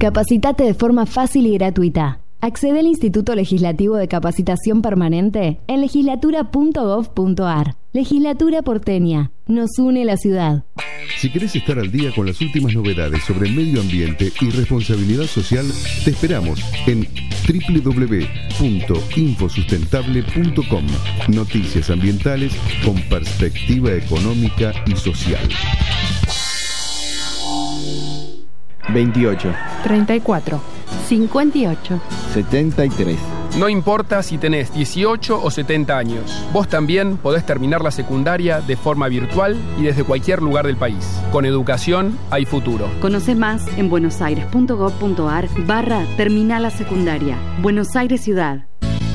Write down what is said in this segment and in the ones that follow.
Capacitate de forma fácil y gratuita. Accede al Instituto Legislativo de Capacitación Permanente en legislatura.gov.ar. Legislatura porteña. Nos une la ciudad. Si querés estar al día con las últimas novedades sobre medio ambiente y responsabilidad social, te esperamos en www.infosustentable.com. Noticias ambientales con perspectiva económica y social. 28, 34, 58, 73. No importa si tenés 18 o 70 años, vos también podés terminar la secundaria de forma virtual y desde cualquier lugar del país. Con educación hay futuro. Conoce más en buenosaires.gov.ar/terminal la secundaria. Buenos Aires Ciudad.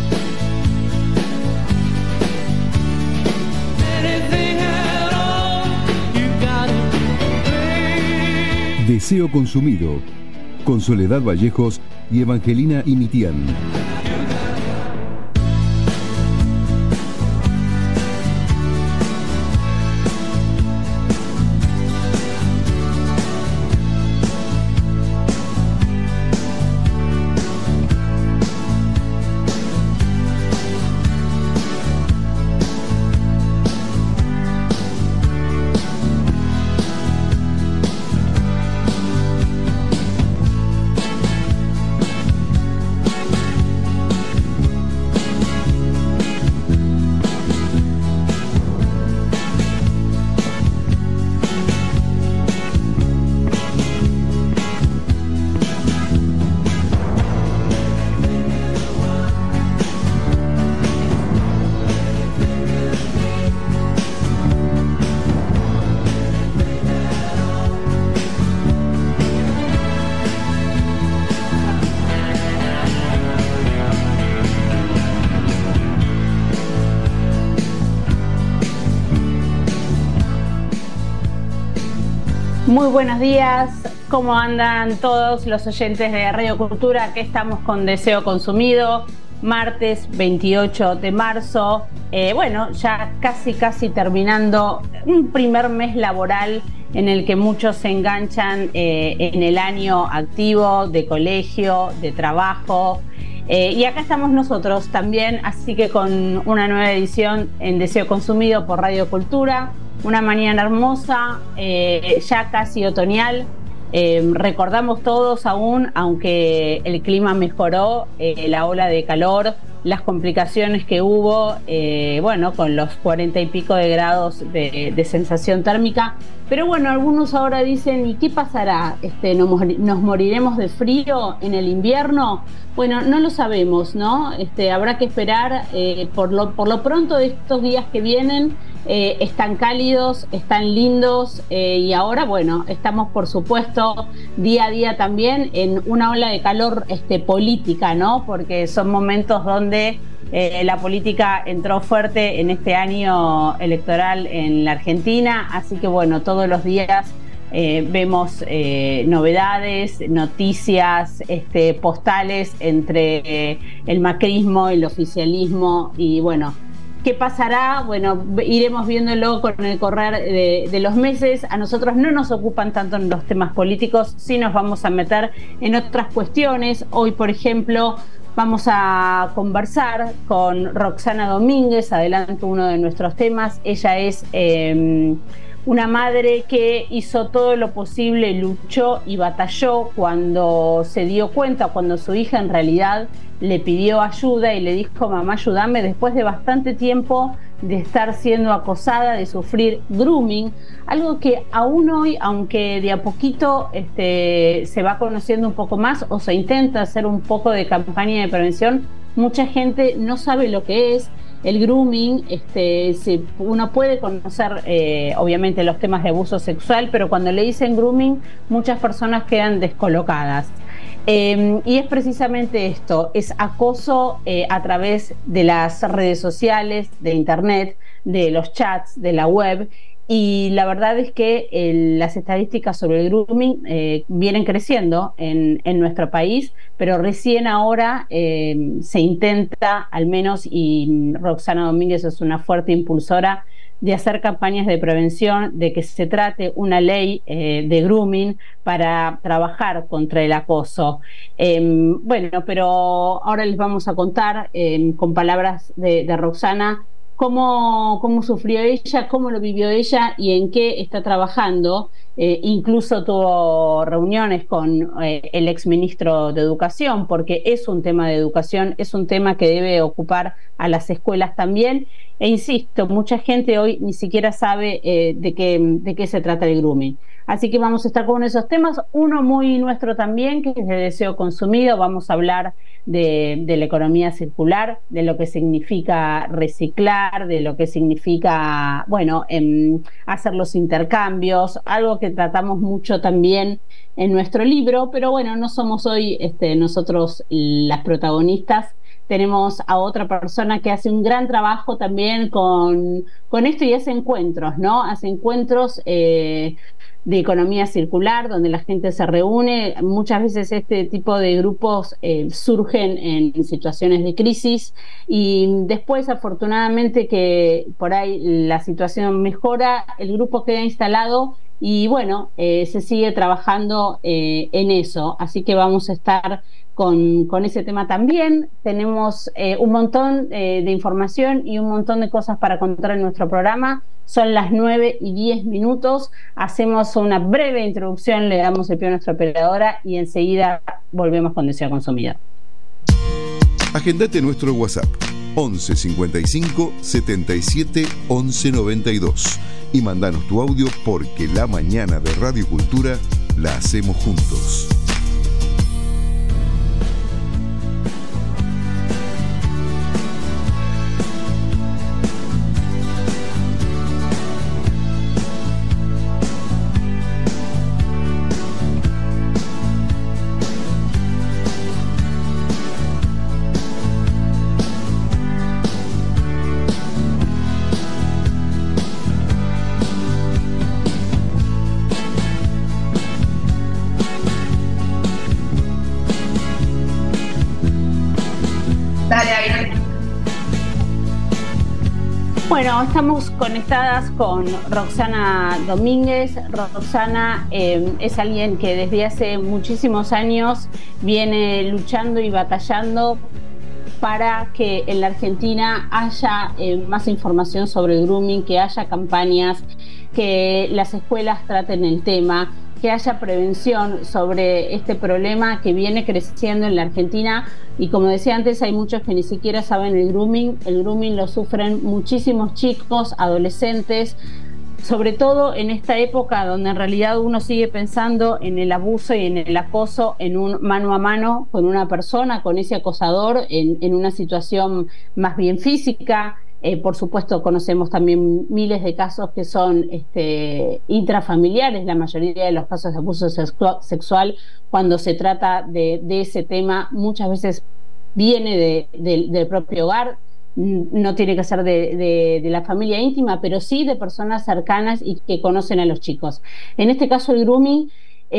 Deseo Consumido, con Soledad Vallejos y Evangelina Imitián. Muy buenos días, ¿cómo andan todos los oyentes de Radio Cultura? Aquí estamos con Deseo Consumido, martes 28 de marzo. Ya casi terminando un primer mes laboral en el que muchos se enganchan en el año activo de colegio, de trabajo. Y acá estamos nosotros también, así que con una nueva edición en Deseo Consumido por Radio Cultura. Una mañana hermosa, ya casi otoñal. Recordamos todos aún, aunque el clima mejoró, la ola de calor, las complicaciones que hubo, con los 40 y pico de grados de sensación térmica. Pero bueno, algunos ahora dicen, ¿y qué pasará? ¿Nos moriremos de frío en el invierno? Bueno, no lo sabemos, ¿no? Habrá que esperar. Por lo pronto de estos días que vienen, están cálidos, están lindos, y ahora, estamos por supuesto día a día también en una ola de calor política, ¿no? Porque son momentos donde la política entró fuerte en este año electoral en la Argentina, así que todos los días vemos novedades, noticias, postales entre el macrismo, el oficialismo y ¿qué pasará? Iremos viéndolo con el correr de los meses. A nosotros no nos ocupan tanto en los temas políticos, sí nos vamos a meter en otras cuestiones. Hoy, por ejemplo, vamos a conversar con Roxana Domínguez, adelanto uno de nuestros temas. Ella es una madre que hizo todo lo posible, luchó y batalló cuando se dio cuenta, cuando su hija en realidad le pidió ayuda y le dijo: mamá, ayúdame, después de bastante tiempo de estar siendo acosada, de sufrir grooming, algo que aún hoy, aunque de a poquito se va conociendo un poco más o se intenta hacer un poco de campaña de prevención, mucha gente no sabe lo que es. El grooming, uno puede conocer obviamente los temas de abuso sexual, pero cuando le dicen grooming, muchas personas quedan descolocadas. Y es precisamente esto, es acoso a través de las redes sociales, de internet, de los chats, de la web. Y la verdad es que las estadísticas sobre el grooming vienen creciendo en nuestro país, pero recién ahora se intenta, al menos, y Roxana Domínguez es una fuerte impulsora de hacer campañas de prevención, de que se trate una ley de grooming para trabajar contra el acoso. Bueno, pero ahora les vamos a contar con palabras de Roxana cómo sufrió ella, cómo lo vivió ella y en qué está trabajando. Incluso tuvo reuniones con el exministro de Educación, porque es un tema de educación, es un tema que debe ocupar a las escuelas también. E insisto, mucha gente hoy ni siquiera sabe de qué se trata el grooming. Así que vamos a estar con esos temas, uno muy nuestro también, que es de deseo consumido. Vamos a hablar de la economía circular, de lo que significa reciclar, de lo que significa, bueno, hacer los intercambios, algo que tratamos mucho también en nuestro libro, pero bueno, no somos hoy nosotros las protagonistas. Tenemos a otra persona que hace un gran trabajo también con esto y hace encuentros, ¿no? Hace encuentros de economía circular, donde la gente se reúne. Muchas veces este tipo de grupos surgen en situaciones de crisis y después, afortunadamente, que por ahí la situación mejora, el grupo queda instalado y bueno, se sigue trabajando en eso. Así que vamos a estar con ese tema también. Tenemos un montón de información y un montón de cosas para contar en nuestro programa. Son las 9:10. Hacemos una breve introducción, le damos el pie a nuestra operadora y enseguida volvemos con Deseo Consumidor. Agendate nuestro WhatsApp 11 55 77 11 92 y mandanos tu audio, porque la mañana de Radio Cultura la hacemos juntos. Bueno, estamos conectadas con Roxana Domínguez. Roxana es alguien que desde hace muchísimos años viene luchando y batallando para que en la Argentina haya más información sobre el grooming, que haya campañas, que las escuelas traten el tema, que haya prevención sobre este problema que viene creciendo en la Argentina. Y como decía antes, hay muchos que ni siquiera saben el grooming. El grooming lo sufren muchísimos chicos, adolescentes, sobre todo en esta época donde en realidad uno sigue pensando en el abuso y en el acoso en un mano a mano con una persona, con ese acosador, en una situación más bien física. Por supuesto, conocemos también miles de casos que son intrafamiliares. La mayoría de los casos de abuso sexual, cuando se trata de ese tema, muchas veces viene del propio hogar. No tiene que ser de la familia íntima, pero sí de personas cercanas y que conocen a los chicos. En este caso, el grooming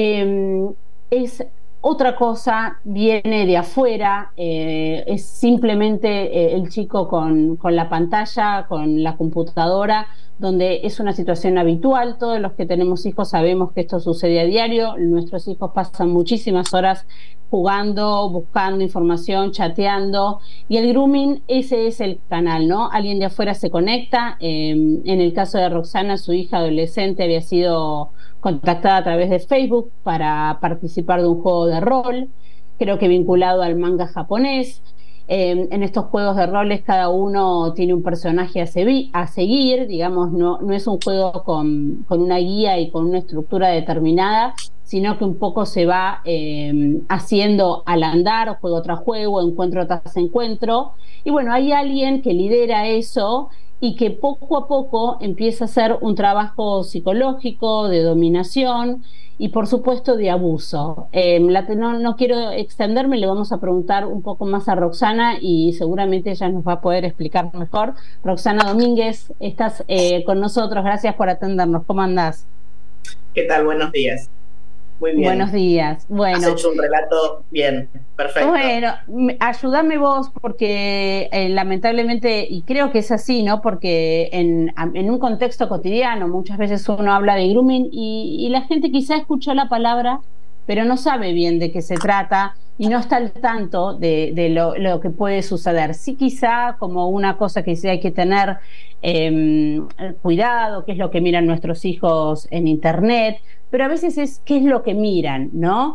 es otra cosa, viene de afuera, es simplemente el chico con la pantalla, con la computadora, donde es una situación habitual. Todos los que tenemos hijos sabemos que esto sucede a diario. Nuestros hijos pasan muchísimas horas jugando, buscando información, chateando, y el grooming, ese es el canal, ¿no? Alguien de afuera se conecta. En el caso de Roxana, su hija adolescente había sido contactada a través de Facebook para participar de un juego de rol, creo que vinculado al manga japonés. En estos juegos de roles cada uno tiene un personaje a seguir, digamos, no es un juego con una guía y con una estructura determinada, sino que un poco se va haciendo al andar, juego tras juego, encuentro tras encuentro. Y bueno, hay alguien que lidera eso y que poco a poco empieza a hacer un trabajo psicológico de dominación y por supuesto de abuso. No quiero extenderme, le vamos a preguntar un poco más a Roxana y seguramente ella nos va a poder explicar mejor. Roxana Domínguez, estás con nosotros, gracias por atendernos. ¿Cómo andás? ¿Qué tal? Buenos días. Muy bien. Buenos días. Bueno, has hecho un relato bien, perfecto. Bueno, ayúdame vos porque lamentablemente, y creo que es así, ¿no? Porque en un contexto cotidiano muchas veces uno habla de grooming y la gente quizá escuchó la palabra, pero no sabe bien de qué se trata y no está al tanto de lo que puede suceder. Sí, quizá como una cosa que sí hay que tener cuidado, qué es lo que miran nuestros hijos en internet, pero a veces es qué es lo que miran, ¿no?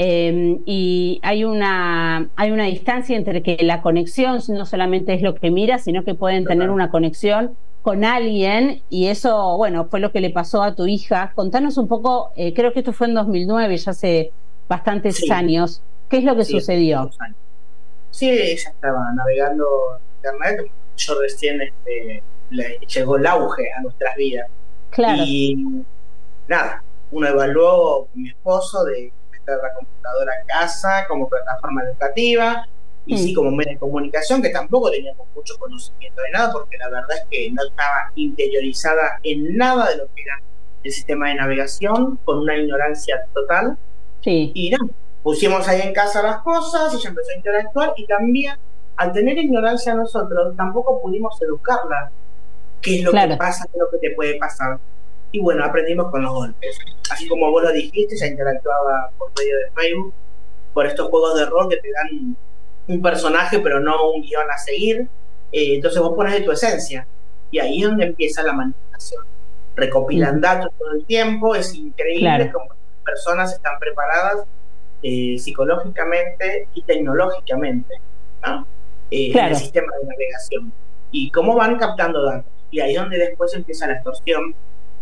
Y hay una distancia entre que la conexión no solamente es lo que mira, sino que pueden tener una conexión con alguien, y eso, bueno, fue lo que le pasó a tu hija. Contanos un poco, creo que esto fue en 2009, ya hace bastantes años. ¿Qué es lo que sucedió? Sí, ella estaba navegando internet, yo recién llegó el auge a nuestras vidas. Claro. Y nada, uno evaluó con mi esposo de meter la computadora en casa como plataforma educativa y sí como medio de comunicación, que tampoco teníamos mucho conocimiento de nada, porque la verdad es que no estaba interiorizada en nada de lo que era el sistema de navegación, con una ignorancia total. Sí. Y nada, pusimos ahí en casa las cosas, ella empezó a interactuar y también, al tener ignorancia nosotros, tampoco pudimos educarla. ¿Qué es lo que pasa? ¿Qué es lo que te puede pasar? Y bueno, aprendimos con los golpes. Así como vos lo dijiste, ya interactuaba por medio de Facebook, por estos juegos de rol que te dan un personaje, pero no un guión a seguir. Entonces vos pones de tu esencia. Y ahí es donde empieza la manipulación. Recopilan datos todo el tiempo. Es increíble cómo las personas están preparadas psicológicamente y tecnológicamente, ¿no? En el sistema de navegación. Y cómo van captando datos. Y ahí es donde después empieza la extorsión.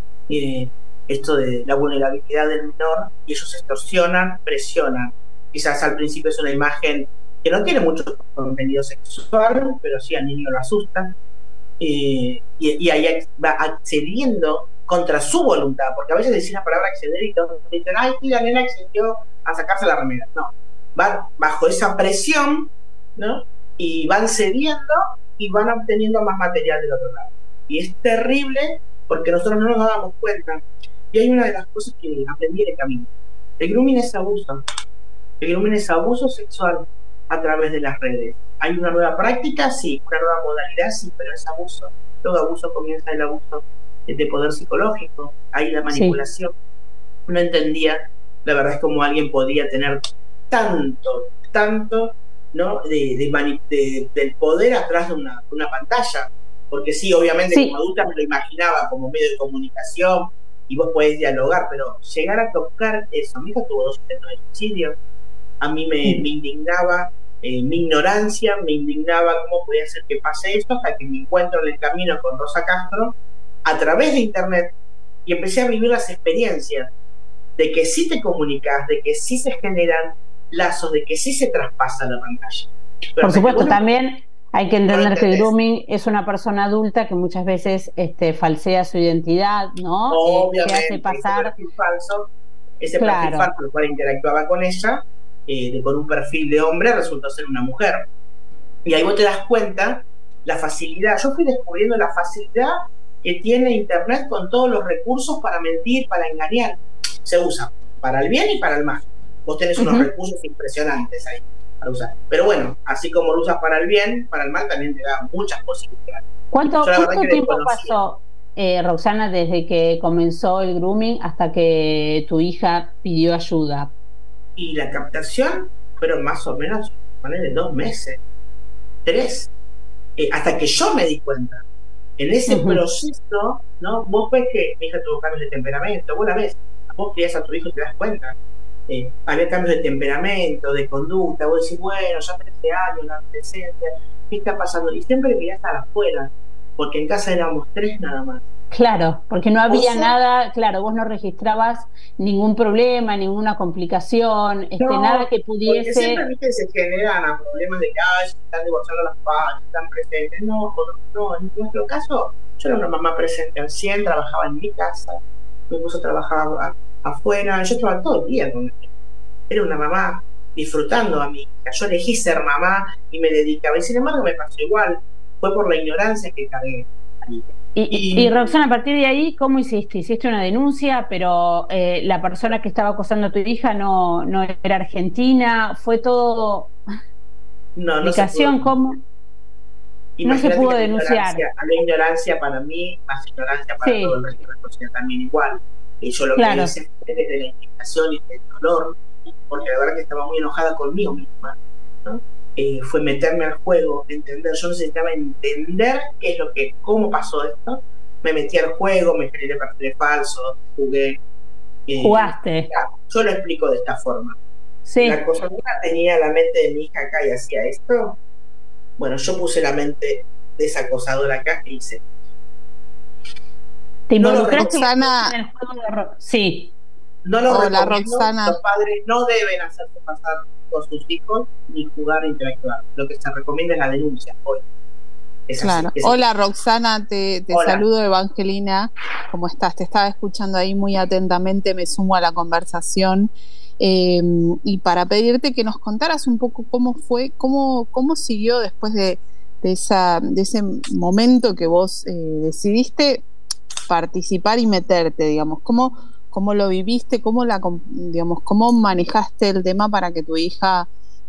Esto de la vulnerabilidad del menor, y ellos extorsionan, presionan. Quizás al principio es una imagen que no tiene mucho contenido sexual, pero sí al niño lo asusta, y ahí va accediendo contra su voluntad, porque a veces decís la palabra acceder y todos dicen, ay, sí, la nena accedió a sacarse la remera. No, van bajo esa presión, ¿no? Y van cediendo y van obteniendo más material del otro lado. Y es terrible porque nosotros no nos dábamos cuenta. Y hay una de las cosas que aprendí en el camino. El grooming es abuso. El grooming es abuso sexual a través de las redes. ¿Hay una nueva práctica? Sí. ¿Una nueva modalidad? Sí, pero es abuso. Todo abuso comienza el abuso de poder psicológico. Ahí la manipulación. No entendía, la verdad, es como alguien podía tener tanto, ¿no? del poder atrás de una pantalla. Porque sí, obviamente como adulta me lo imaginaba como medio de comunicación y vos podés dialogar, pero llegar a tocar eso. Mi hija tuvo 2 intentos de suicidio. A mí me indignaba mi ignorancia, me indignaba cómo podía ser que pase esto, hasta que me encuentro en el camino con Rosa Castro a través de internet y empecé a vivir las experiencias de que sí te comunicas, de que sí se generan lazos, de que sí se traspasa la pantalla. Pero por supuesto, también hay que entender que el grooming es una persona adulta que muchas veces falsea su identidad, ¿no? Obviamente, que hace pasar ese perfil falso con el cual interactuaba con ella, con un perfil de hombre, resultó ser una mujer. Y ahí vos te das cuenta la facilidad. Yo fui descubriendo la facilidad que tiene internet con todos los recursos para mentir, para engañar. Se usa para el bien y para el mal. Vos tenés unos recursos impresionantes ahí para usar. Pero bueno, así como lo usas para el bien, para el mal también te da muchas posibilidades. ¿Cuánto tiempo pasó, Roxana, desde que comenzó el grooming hasta que tu hija pidió ayuda? Y la captación fueron más o menos, ponele 2 meses, 3, hasta que yo me di cuenta. En ese proceso, ¿no? Vos ves que mi hija tuvo cambios de temperamento, vos la ves, vos criás a tu hijo y te das cuenta. Había cambios de temperamento, de conducta, vos decís, bueno, ya 13 años, la adolescencia, ¿qué está pasando? Y siempre quería estar afuera, porque en casa éramos 3 nada más. Claro, porque no había nada, claro, vos no registrabas ningún problema, ninguna complicación, nada que pudiese... Porque siempre se generan problemas de calle, están divorciando las padres, están presentes. No, en nuestro caso, yo era una mamá presente al 100, trabajaba en mi casa, mi esposo trabajaba afuera, yo estaba todo el día con ella. Era una mamá disfrutando a mi hija. Yo elegí ser mamá y me dedicaba, y sin embargo me pasó igual. Fue por la ignorancia que cargué. Y Roxana, a partir de ahí, ¿cómo hiciste? Hiciste una denuncia, pero la persona que estaba acosando a tu hija no era argentina, fue todo indicación, ¿cómo? No se pudo denunciar. La ignorancia para mí, más ignorancia para todo el resto de la sociedad también igual. Y yo lo que hice fue desde la indignación y del dolor, porque la verdad que estaba muy enojada conmigo misma, ¿no? Fue meterme al juego, entender. Yo necesitaba entender qué es lo que, cómo pasó esto. Me metí al juego, me generé perfiles falsos, jugué. Jugaste. Yo lo explico de esta forma. Sí. La acosadora tenía la mente de mi hija acá y hacía esto. Bueno, yo puse la mente de esa acosadora acá e hice. ¿Te involucraste Roxana? En el juego de sí. No lo Hola, recomiendo. Roxana. Los padres no deben hacerse pasar por sus hijos ni jugar a interactuar. Lo que se recomienda es la denuncia hoy. Claro. Hola, Roxana, te Hola. saludo, Evangelina. ¿Cómo estás? Te estaba escuchando ahí muy atentamente, me sumo a la conversación. Y para pedirte que nos contaras un poco cómo fue, cómo siguió después de ese momento que vos decidiste participar y meterte, digamos, cómo lo viviste, cómo manejaste el tema para que tu hija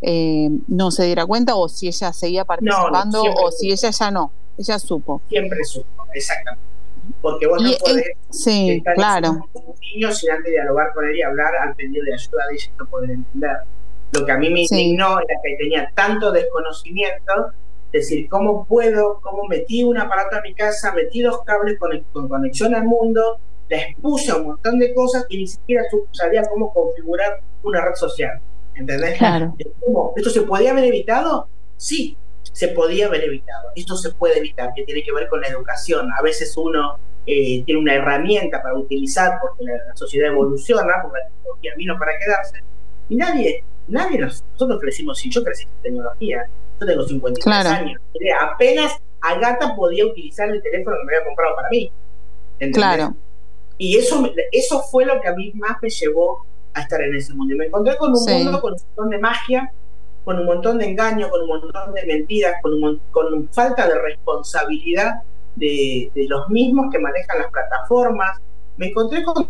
no se diera cuenta, o si ella seguía participando, o si ella ya no, ella supo. Siempre supo, exactamente. Porque vos no podés estar con un niño sin antes dialogar con él y hablar al pedido de ayuda de ella y no poder entender. Lo que a mí me indignó era que tenía tanto desconocimiento, decir, ¿cómo metí un aparato a mi casa, metí 2 cables con conexión al mundo, les puse un montón de cosas y ni siquiera sabía cómo configurar una red social? ¿Entendés? Claro. ¿Esto se podía haber evitado? Sí, se podía haber evitado. Esto se puede evitar, que tiene que ver con la educación. A veces uno tiene una herramienta para utilizar porque la sociedad evoluciona, porque la tecnología vino para quedarse, y nadie nosotros crecimos sin, yo crecí sin tecnología. Yo tengo 53 años. Apenas Agata podía utilizar el teléfono que me había comprado para mí. ¿Entendés? Claro. Y eso fue lo que a mí más me llevó a estar en ese mundo. Y me encontré con un mundo con un montón de magia, con un montón de engaño, con un montón de mentiras, con falta de responsabilidad de los mismos que manejan las plataformas. Me encontré con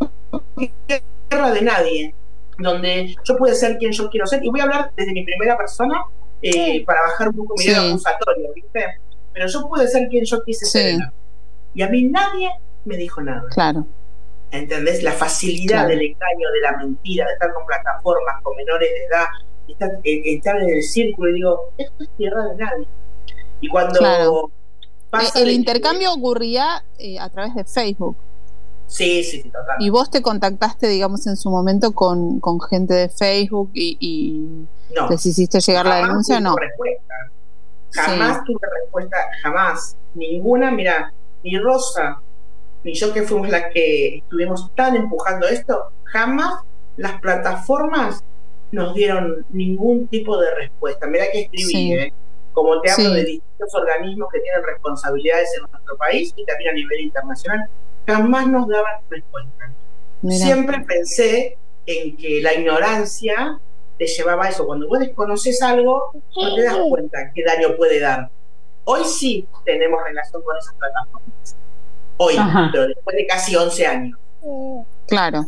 tierra de nadie, donde yo pude ser quien yo quiero ser, y voy a hablar desde mi primera persona para bajar un poco mi dedo acusatorio, ¿viste? Pero yo pude ser quien yo quise ser, y a mí nadie me dijo nada. Claro. ¿Entendés? La facilidad del engaño, de la mentira, de estar con plataformas, con menores de edad, estar en el círculo, y digo, esto es tierra de nadie. Y cuando pasa el intercambio ocurría a través de Facebook. Sí, totalmente. Y vos te contactaste, digamos, en su momento con gente de Facebook y les hiciste llegar la denuncia, ¿no? Jamás tuve respuesta, jamás. Ninguna, mira, ni Rosa, ni yo, que fuimos las que estuvimos tan empujando esto, jamás las plataformas nos dieron ningún tipo de respuesta. Mirá que escribí, como te hablo de distintos organismos que tienen responsabilidades en nuestro país y también a nivel internacional, jamás nos daban respuesta. Mirá. Siempre pensé en que la ignorancia te llevaba a eso. Cuando vos desconoces algo, no te das cuenta qué daño puede dar. Hoy sí tenemos relación con esas plataformas. Hoy, pero después de casi 11 años. Claro.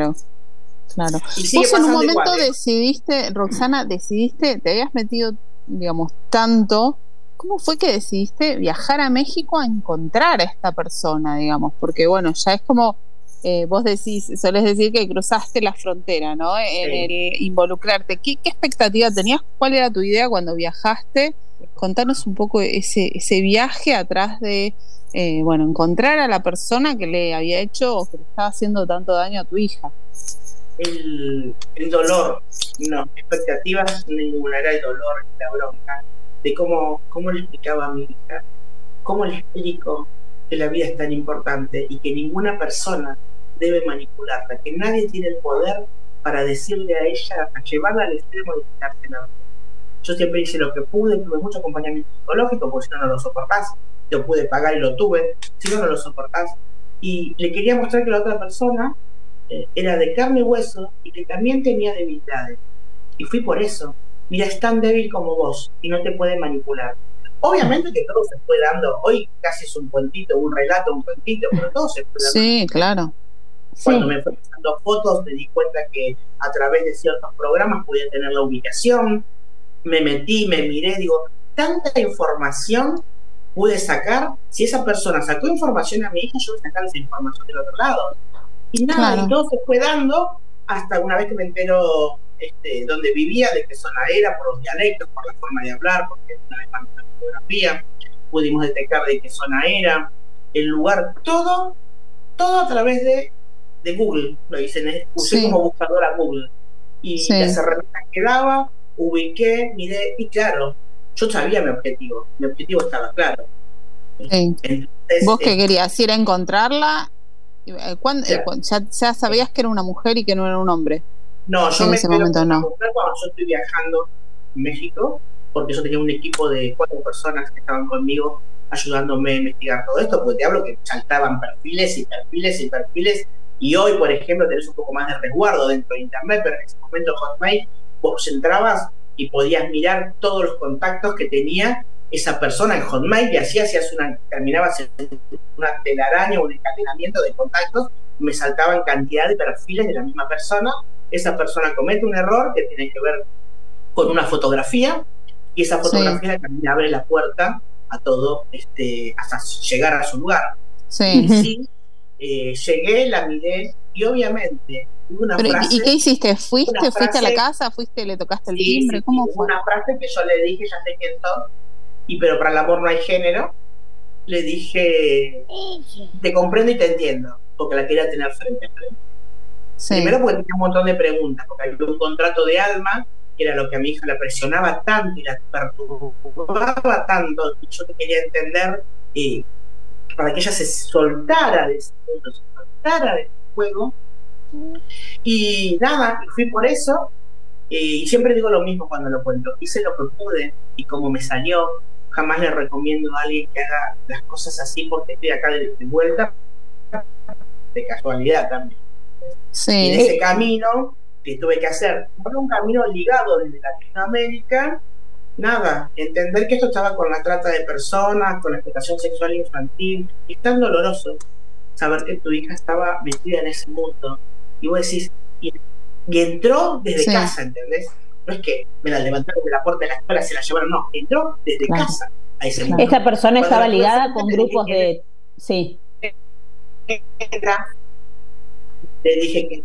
Vos en un momento decidiste, Roxana, te habías metido, digamos, tanto. ¿Cómo fue que decidiste viajar a México a encontrar a esta persona, digamos? Porque, bueno, ya es como, vos solés decir que cruzaste la frontera, ¿no? En el involucrarte. ¿Qué expectativa tenías? ¿Cuál era tu idea cuando viajaste? Contanos un poco ese viaje atrás de, encontrar a la persona que le había hecho o que le estaba haciendo tanto daño a tu hija. El dolor, no, expectativas ninguna, era el dolor, la bronca, de cómo le explicaba a mi hija, cómo le explico que la vida es tan importante y que ninguna persona debe manipularla, que nadie tiene el poder para decirle a ella, a llevarla al extremo de quitarse la vida. Yo siempre hice lo que pude, tuve mucho acompañamiento psicológico, porque si no lo soportás, lo pude pagar y lo tuve, si no lo soportás. Y le quería mostrar que la otra persona era de carne y hueso y que también tenía debilidades. Y fui por eso. Mira, es tan débil como vos y no te puede manipular. Obviamente que todo se fue dando, hoy casi es un cuentito, un relato, un cuentito, pero todo se fue dando. Sí, claro. Cuando me fui pasando fotos me di cuenta que a través de ciertos programas podía tener la ubicación, me metí, me miré, digo, tanta información pude sacar. Si esa persona sacó información a mi hija, yo voy a sacar esa información del otro lado. Y nada, claro. Y todo se fue dando hasta una vez que me entero dónde vivía, de qué zona era, por los dialectos, por la forma de hablar, porque una vez mandé una fotografía, pudimos detectar de qué zona era, el lugar, todo a través de Google. Lo hice, usé como buscadora Google. Y las herramientas que daba, ubiqué, miré, y claro, yo sabía mi objetivo estaba claro. Sí. Entonces, ¿vos qué querías? ¿Ir a encontrarla? ¿Ya sabías que era una mujer y que no era un hombre? No, yo en ese momento no. Cuando yo estoy viajando en México, porque yo tenía un equipo de 4 personas que estaban conmigo ayudándome a investigar todo esto, porque te hablo que saltaban perfiles y perfiles y perfiles, y hoy, por ejemplo, tenés un poco más de resguardo dentro de internet, pero en ese momento Hotmail, vos entrabas y podías mirar todos los contactos que tenía esa persona en Hotmail, y así terminabas en una telaraña, un encadenamiento de contactos, me saltaban cantidad de perfiles de la misma persona. Esa persona comete un error que tiene que ver con una fotografía, y esa fotografía también abre la puerta a todo, hasta llegar a su lugar. Sí. Llegué, la miré, y obviamente una frase. ¿Y qué hiciste? ¿Fuiste a la casa? ¿Le tocaste el timbre? ¿Cómo fue? Una frase que yo le dije, ya sé quién sos, pero para el amor no hay género. Le dije, te comprendo y te entiendo, porque la quería tener frente a frente. Primero porque tenía un montón de preguntas, porque había un contrato de alma, que era lo que a mi hija la presionaba tanto y la perturbaba tanto, y yo quería entender, para que ella se soltara de ese mundo, se soltara de ese juego. Y nada, fui por eso, y siempre digo lo mismo cuando lo cuento: hice lo que pude y como me salió. Jamás le recomiendo a alguien que haga las cosas así porque estoy acá de vuelta de casualidad también. Y en ese camino que tuve que hacer, fue un camino ligado desde Latinoamérica, nada, entender que esto estaba con la trata de personas, con la explotación sexual infantil, y es tan doloroso saber que tu hija estaba metida en ese mundo, y vos decís, y entró desde casa, ¿entendés? No es que me la levantaron de la puerta de la escuela, se la llevaron, no, entró desde casa a ese mundo. Esta persona estaba ligada con grupos de... Sí. Le dije que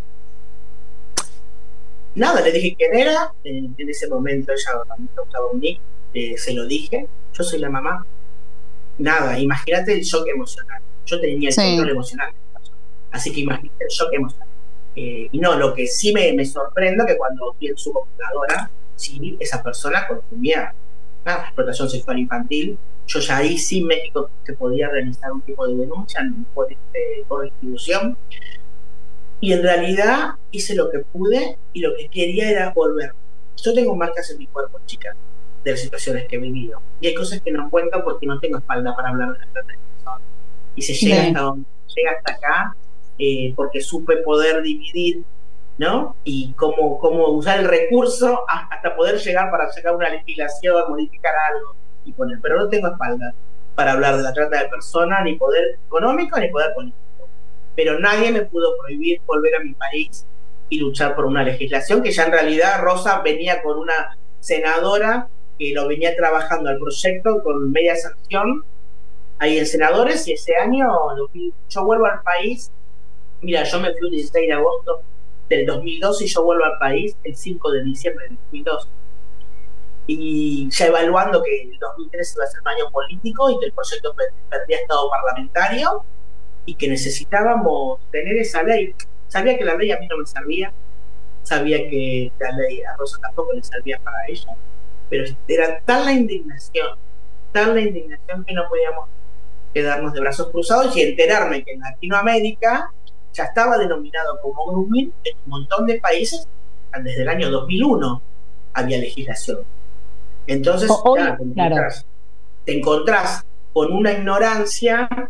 nada, le dije quién era. En ese momento ella usaba un nick, se lo dije, yo soy la mamá. Nada, imagínate el shock emocional. Yo tenía el control emocional, así que imagínate el shock emocional. Y no, lo que sí me sorprende que cuando vi en su computadora, sí, esa persona consumía explotación sexual infantil. Yo ya ahí sí en México se podía realizar un tipo de denuncia por institución. Y en realidad hice lo que pude, y lo que quería era volver. Yo tengo marcas en mi cuerpo, chicas, de las situaciones que he vivido. Y hay cosas que no cuento porque no tengo espalda para hablar de la trata de personas. Y se llega hasta donde llega, hasta acá, porque supe poder dividir, ¿no? Y cómo usar el recurso hasta poder llegar para sacar una legislación, modificar algo y poner. Pero no tengo espalda para hablar de la trata de personas, ni poder económico, ni poder político. Pero nadie me pudo prohibir volver a mi país y luchar por una legislación que ya en realidad Rosa venía con una senadora que lo venía trabajando al proyecto con media sanción ahí en senadores, y ese año yo vuelvo al país. Mira, yo me fui el 16 de agosto del 2002 y yo vuelvo al país el 5 de diciembre del 2002. Y ya evaluando que el 2013 iba a ser un año político y que el proyecto perdía estado parlamentario y que necesitábamos tener esa ley. Sabía que la ley a mí no me servía, sabía que la ley a Rosa tampoco le servía para ella, pero era tan la indignación que no podíamos quedarnos de brazos cruzados y enterarme que en Latinoamérica ya estaba denominado como grooming en un montón de países. Desde el año 2001 había legislación. Entonces, te encontrás con una ignorancia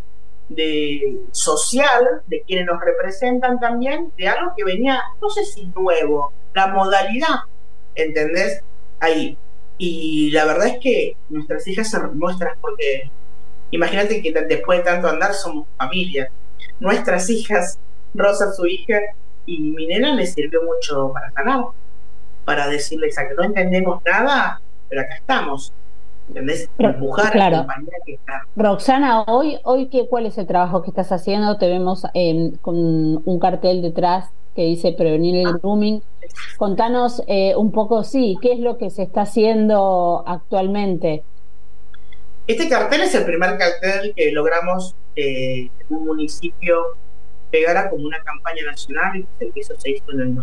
social de quienes nos representan también, de algo que venía, no sé si nuevo, la modalidad, ¿entendés? Ahí. Y la verdad es que nuestras hijas se muestran, porque imagínate que después de tanto andar somos familia. Nuestras hijas, Rosa, su hija, y mi nena les sirvió mucho para sanar, para decirles a que no entendemos nada, pero acá estamos. ¿Entendés? Empujar, claro. Acompañar, que está. Roxana, hoy ¿cuál es el trabajo que estás haciendo? Te vemos con un cartel detrás que dice prevenir el grooming. Contanos un poco, ¿qué es lo que se está haciendo actualmente? Este cartel es el primer cartel que logramos en un municipio pegara como una campaña nacional, que eso se hizo en el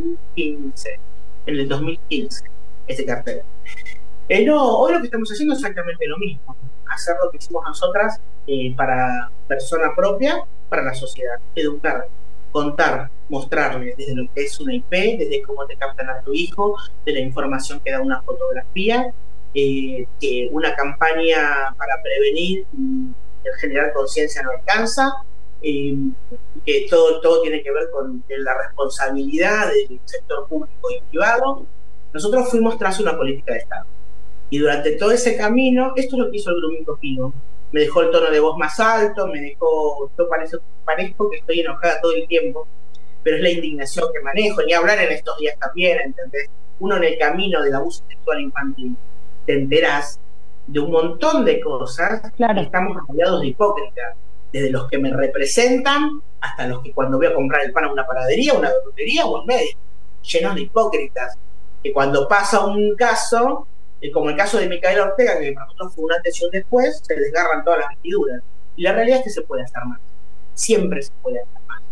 2015, ese cartel. Hoy lo que estamos haciendo es exactamente lo mismo, hacer lo que hicimos nosotras para persona propia, para la sociedad, educar, contar, mostrarles desde lo que es una IP, desde cómo te captan a tu hijo, de la información que da una fotografía, una campaña para prevenir, el generar conciencia no alcanza, que todo tiene que ver con la responsabilidad del sector público y privado. Nosotros fuimos tras una política de Estado. Y durante todo ese camino, esto es lo que hizo el grooming conmigo. Me dejó el tono de voz más alto, me dejó, yo parezco que estoy enojada todo el tiempo, pero es la indignación que manejo, ni hablar en estos días también, ¿entendés? Uno en el camino del abuso sexual infantil, te enterás de un montón de cosas, claro. Estamos rodeados de hipócritas, desde los que me representan hasta los que cuando voy a comprar el pan a una panadería, una verdulería o al médico, llenos de hipócritas, que cuando pasa un caso, como el caso de Micaela Ortega, que para nosotros fue una antes y un después, se desgarran todas las vestiduras. Y la realidad es que se puede hacer más. Siempre se puede hacer más.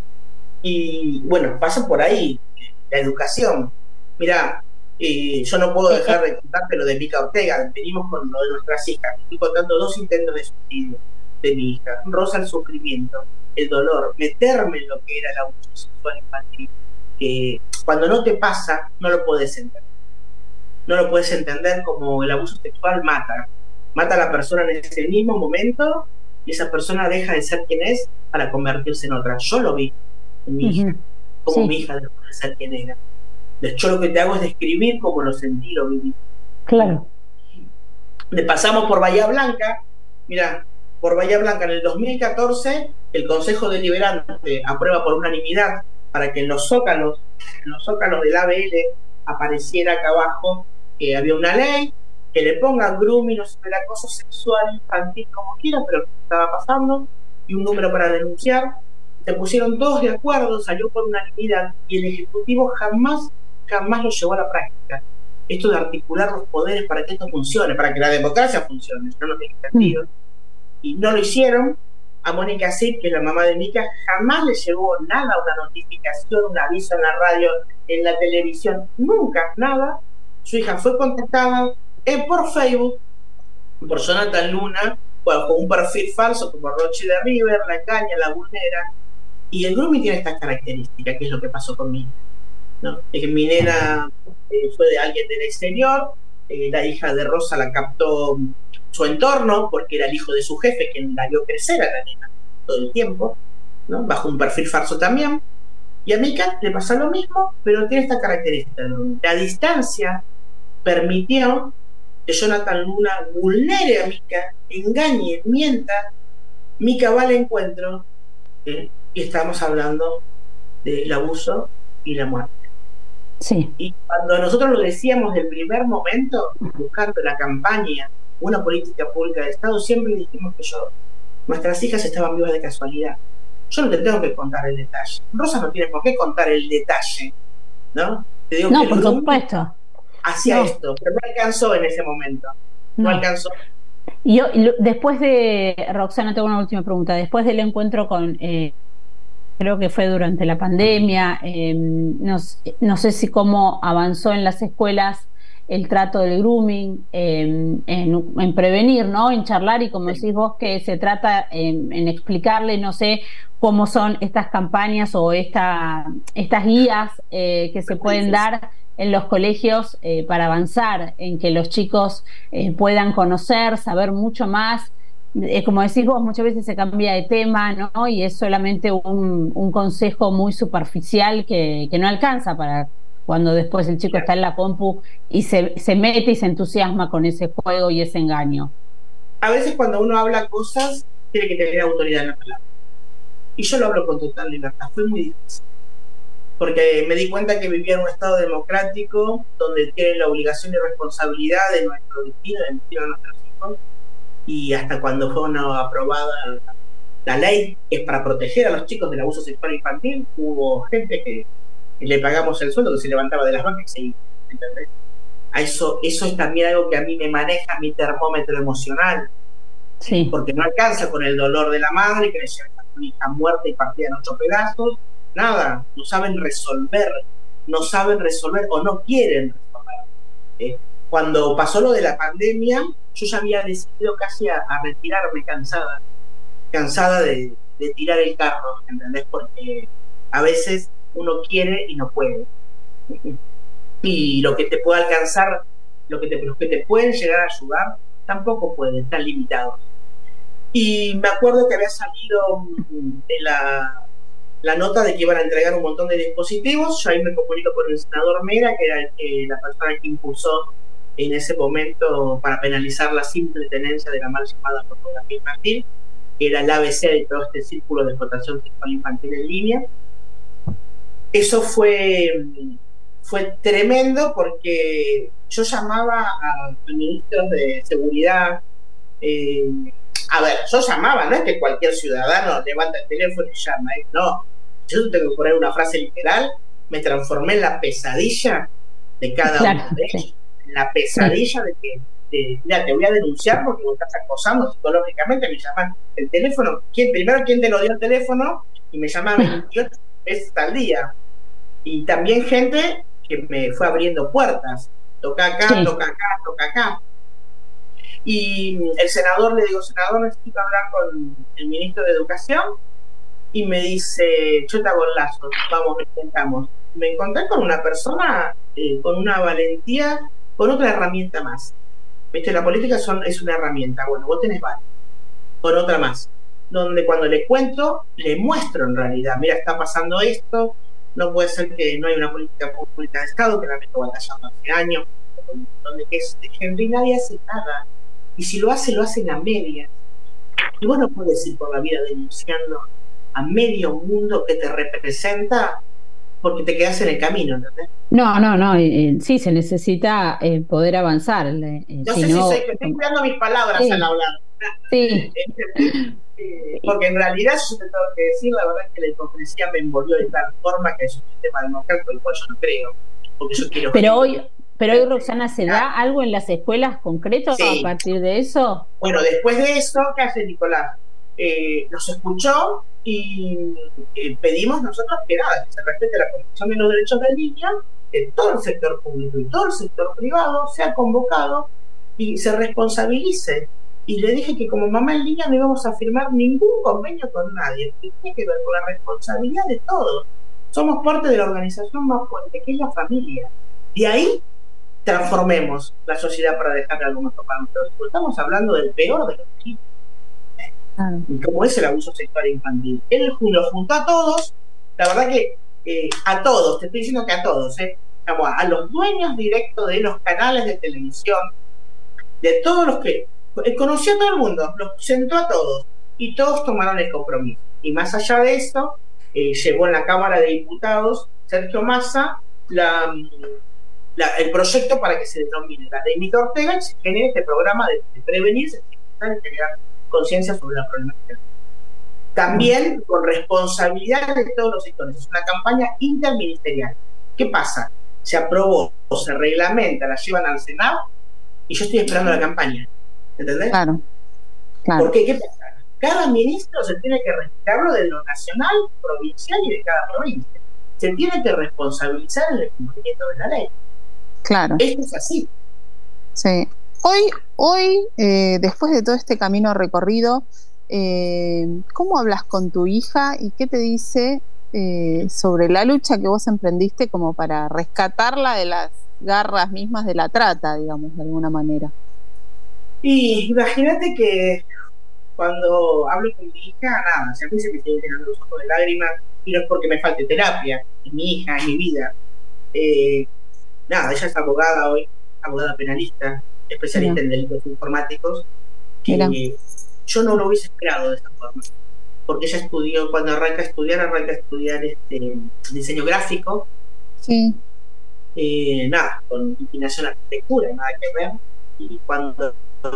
Y bueno, pasa por ahí la educación. Mirá, yo no puedo dejar de contarte lo de Mica Ortega. Venimos con lo de nuestras hijas. Estoy contando 2 intentos de suicidio de mi hija. Rosa, el sufrimiento, el dolor, meterme en lo que era el abuso sexual infantil. Que cuando no te pasa, no lo puedes entender. No lo puedes entender como el abuso sexual mata a la persona en ese mismo momento y esa persona deja de ser quien es para convertirse en otra. Yo lo vi en mi hija, como mi hija dejó de ser quien era. Yo lo que te hago es describir cómo lo sentí, lo viví. Claro. Le pasamos por Bahía Blanca, mira, por Bahía Blanca en el 2014 el Consejo Deliberante aprueba por unanimidad para que en los zócalos del ABL apareciera acá abajo que había una ley que le ponga grooming o acoso sexual infantil como quiera, pero que estaba pasando, y un número para denunciar. Se pusieron todos de acuerdo, salió por unanimidad, y el Ejecutivo jamás lo llevó a la práctica. Esto de articular los poderes para que esto funcione, para que la democracia funcione, no lo tiene sentido. Y no lo hicieron. A Mónica Cid, que es la mamá de Mica, jamás le llegó nada, una notificación, un aviso en la radio, en la televisión, nunca, nada. Su hija fue contactada por Facebook, por Jonathan Luna, con un perfil falso como Roche de River, la engaña, la vulnera. Y el grooming tiene estas características, que es lo que pasó conmigo, ¿no? Es que mi nena fue de alguien del exterior, la hija de Rosa la captó su entorno, porque era el hijo de su jefe quien la vio crecer a la nena todo el tiempo, ¿no? Bajo un perfil falso también. Y a Mica le pasa lo mismo, pero tiene esta característica. La distancia permitió que Jonathan Luna vulnere a Mica, engañe, mienta. Mica va al encuentro, y estamos hablando del abuso y la muerte. Sí. Y cuando nosotros lo decíamos del primer momento, buscando la campaña, una política pública de Estado, siempre dijimos que nuestras hijas estaban vivas de casualidad. Yo no te tengo que contar el detalle. Rosa no tiene por qué contar el detalle, ¿no? Te digo no, que por supuesto. Hacía esto, pero no alcanzó en ese momento. No alcanzó. Y yo, después de, Roxana, tengo una última pregunta. Después del encuentro con, creo que fue durante la pandemia, no sé si cómo avanzó en las escuelas el trato del grooming, en prevenir, ¿no? En charlar, y como decís vos, que se trata en explicarle, no sé cómo son estas campañas o estas guías que se pueden dar en los colegios para avanzar en que los chicos puedan conocer, saber mucho más como decís vos, muchas veces se cambia de tema, ¿no? Y es solamente un consejo muy superficial que no alcanza para cuando después el chico está en la compu y se mete y se entusiasma con ese juego y ese engaño. A veces cuando uno habla cosas, tiene que tener autoridad en la palabra. Y yo lo hablo con total libertad. Fue muy difícil. Porque me di cuenta que vivía en un estado democrático donde tienen la obligación y responsabilidad de nuestro destino, del destino de nuestros hijos. Y hasta cuando fue aprobada la ley que es para proteger a los chicos del abuso sexual infantil, hubo gente que le pagamos el sueldo, que se levantaba de las bancas y se iba, ¿entendés? Eso es también algo que a mí me maneja mi termómetro emocional. Sí. Porque no alcanza con el dolor de la madre que le lleva a su hija muerta y partida en 8 pedazos. Nada, no saben resolver o no quieren resolver. Cuando pasó lo de la pandemia, yo ya había decidido casi a retirarme cansada de tirar el carro, ¿entendés? Porque a veces uno quiere y no puede. Y lo que te puede alcanzar, los que te pueden llegar a ayudar, tampoco pueden, están limitados. Y me acuerdo que había salido de la nota de que iban a entregar un montón de dispositivos. Yo ahí me comunico con el senador Mera, que era la persona que impulsó en ese momento para penalizar la simple tenencia de la mal llamada pornografía infantil, que era el ABC de todo este círculo de explotación sexual infantil en línea. Eso fue tremendo porque yo llamaba a ministros de seguridad. A ver, yo llamaba, no es que cualquier ciudadano levanta el teléfono y llama, no. Yo tengo que poner una frase literal, me transformé en la pesadilla de cada uno de ellos. La pesadilla de que, mira, te voy a denunciar porque vos estás acosando psicológicamente, me llaman el teléfono. Primero, ¿quién te lo dio el teléfono? Y me llama 28 veces al día. Y también gente que me fue abriendo puertas. Toca acá, toca acá. Y el senador, le digo, senador, necesito hablar con el ministro de Educación. Y me dice, yo te hago el lazo, vamos, lo intentamos. Me encontré con una persona con una valentía, con otra herramienta más. ¿Viste? La política es una herramienta. Bueno, vos tenés varias. Con otra más. Donde cuando le cuento, le muestro en realidad, mira, está pasando esto, no puede ser que no haya una política pública de Estado, que la vengo batallando hace años, donde Henry nadie hace nada. Y si lo hacen a medias. Y vos no puedes ir por la vida denunciando a medio mundo que te representa porque te quedas en el camino, ¿entendés? No, sí, se necesita poder avanzar. Estoy cuidando mis palabras al hablar. Sí. Porque en realidad yo te tengo que decir, la verdad es que la hipocresía me envolvió de tal forma que es un sistema democrático el cual yo no creo. Porque yo quiero... Pero hoy, Roxana, ¿se da algo en las escuelas concreto a partir de eso? Bueno, después de eso, ¿qué hace Nicolás? Nos escuchó y pedimos nosotros que se respete la Constitución de los Derechos de Niña, que todo el sector público y todo el sector privado sea convocado y se responsabilice. Y le dije que como mamá en línea no íbamos a firmar ningún convenio con nadie, que tiene que ver con la responsabilidad de todos. Somos parte de la organización más fuerte, que es la familia. De ahí transformemos la sociedad para dejar algo mejor para nosotros. Estamos hablando del peor de los chicos, como es el abuso sexual infantil. Él lo juntó a todos, la verdad que a todos, te estoy diciendo que a todos, a los dueños directos de los canales de televisión, de todos los que conoció a todo el mundo, los sentó a todos y todos tomaron el compromiso. Y más allá de esto, llegó en la Cámara de Diputados Sergio Massa el proyecto para que se denomine la ley Mica Ortega y se genere este programa de prevenir, sensibilizar y generar conciencia sobre la problemática. También con responsabilidad de todos los sectores. Es una campaña interministerial. ¿Qué pasa? Se aprobó, se reglamenta, la llevan al Senado y yo estoy esperando la campaña. ¿Entendés? Claro. ¿Por qué? ¿Qué pasa? Cada ministro se tiene que respetarlo de lo nacional, provincial y de cada provincia. Se tiene que responsabilizar en el cumplimiento de la ley. Claro. Esto es así. Sí. Hoy después de todo este camino recorrido, ¿cómo hablas con tu hija y qué te dice sobre la lucha que vos emprendiste como para rescatarla de las garras mismas de la trata, digamos, de alguna manera? Y imagínate que cuando hablo con mi hija, nada, a mí se me siguen llenando los ojos de lágrimas, y no es porque me falte terapia, es mi hija, es mi vida. Nada, ella es abogada hoy, abogada penalista, especialista en delitos informáticos, que yo no lo hubiese esperado de esta forma, porque ella estudió, cuando arranca a estudiar diseño gráfico, nada, con inclinación a arquitectura, nada que ver, y cuando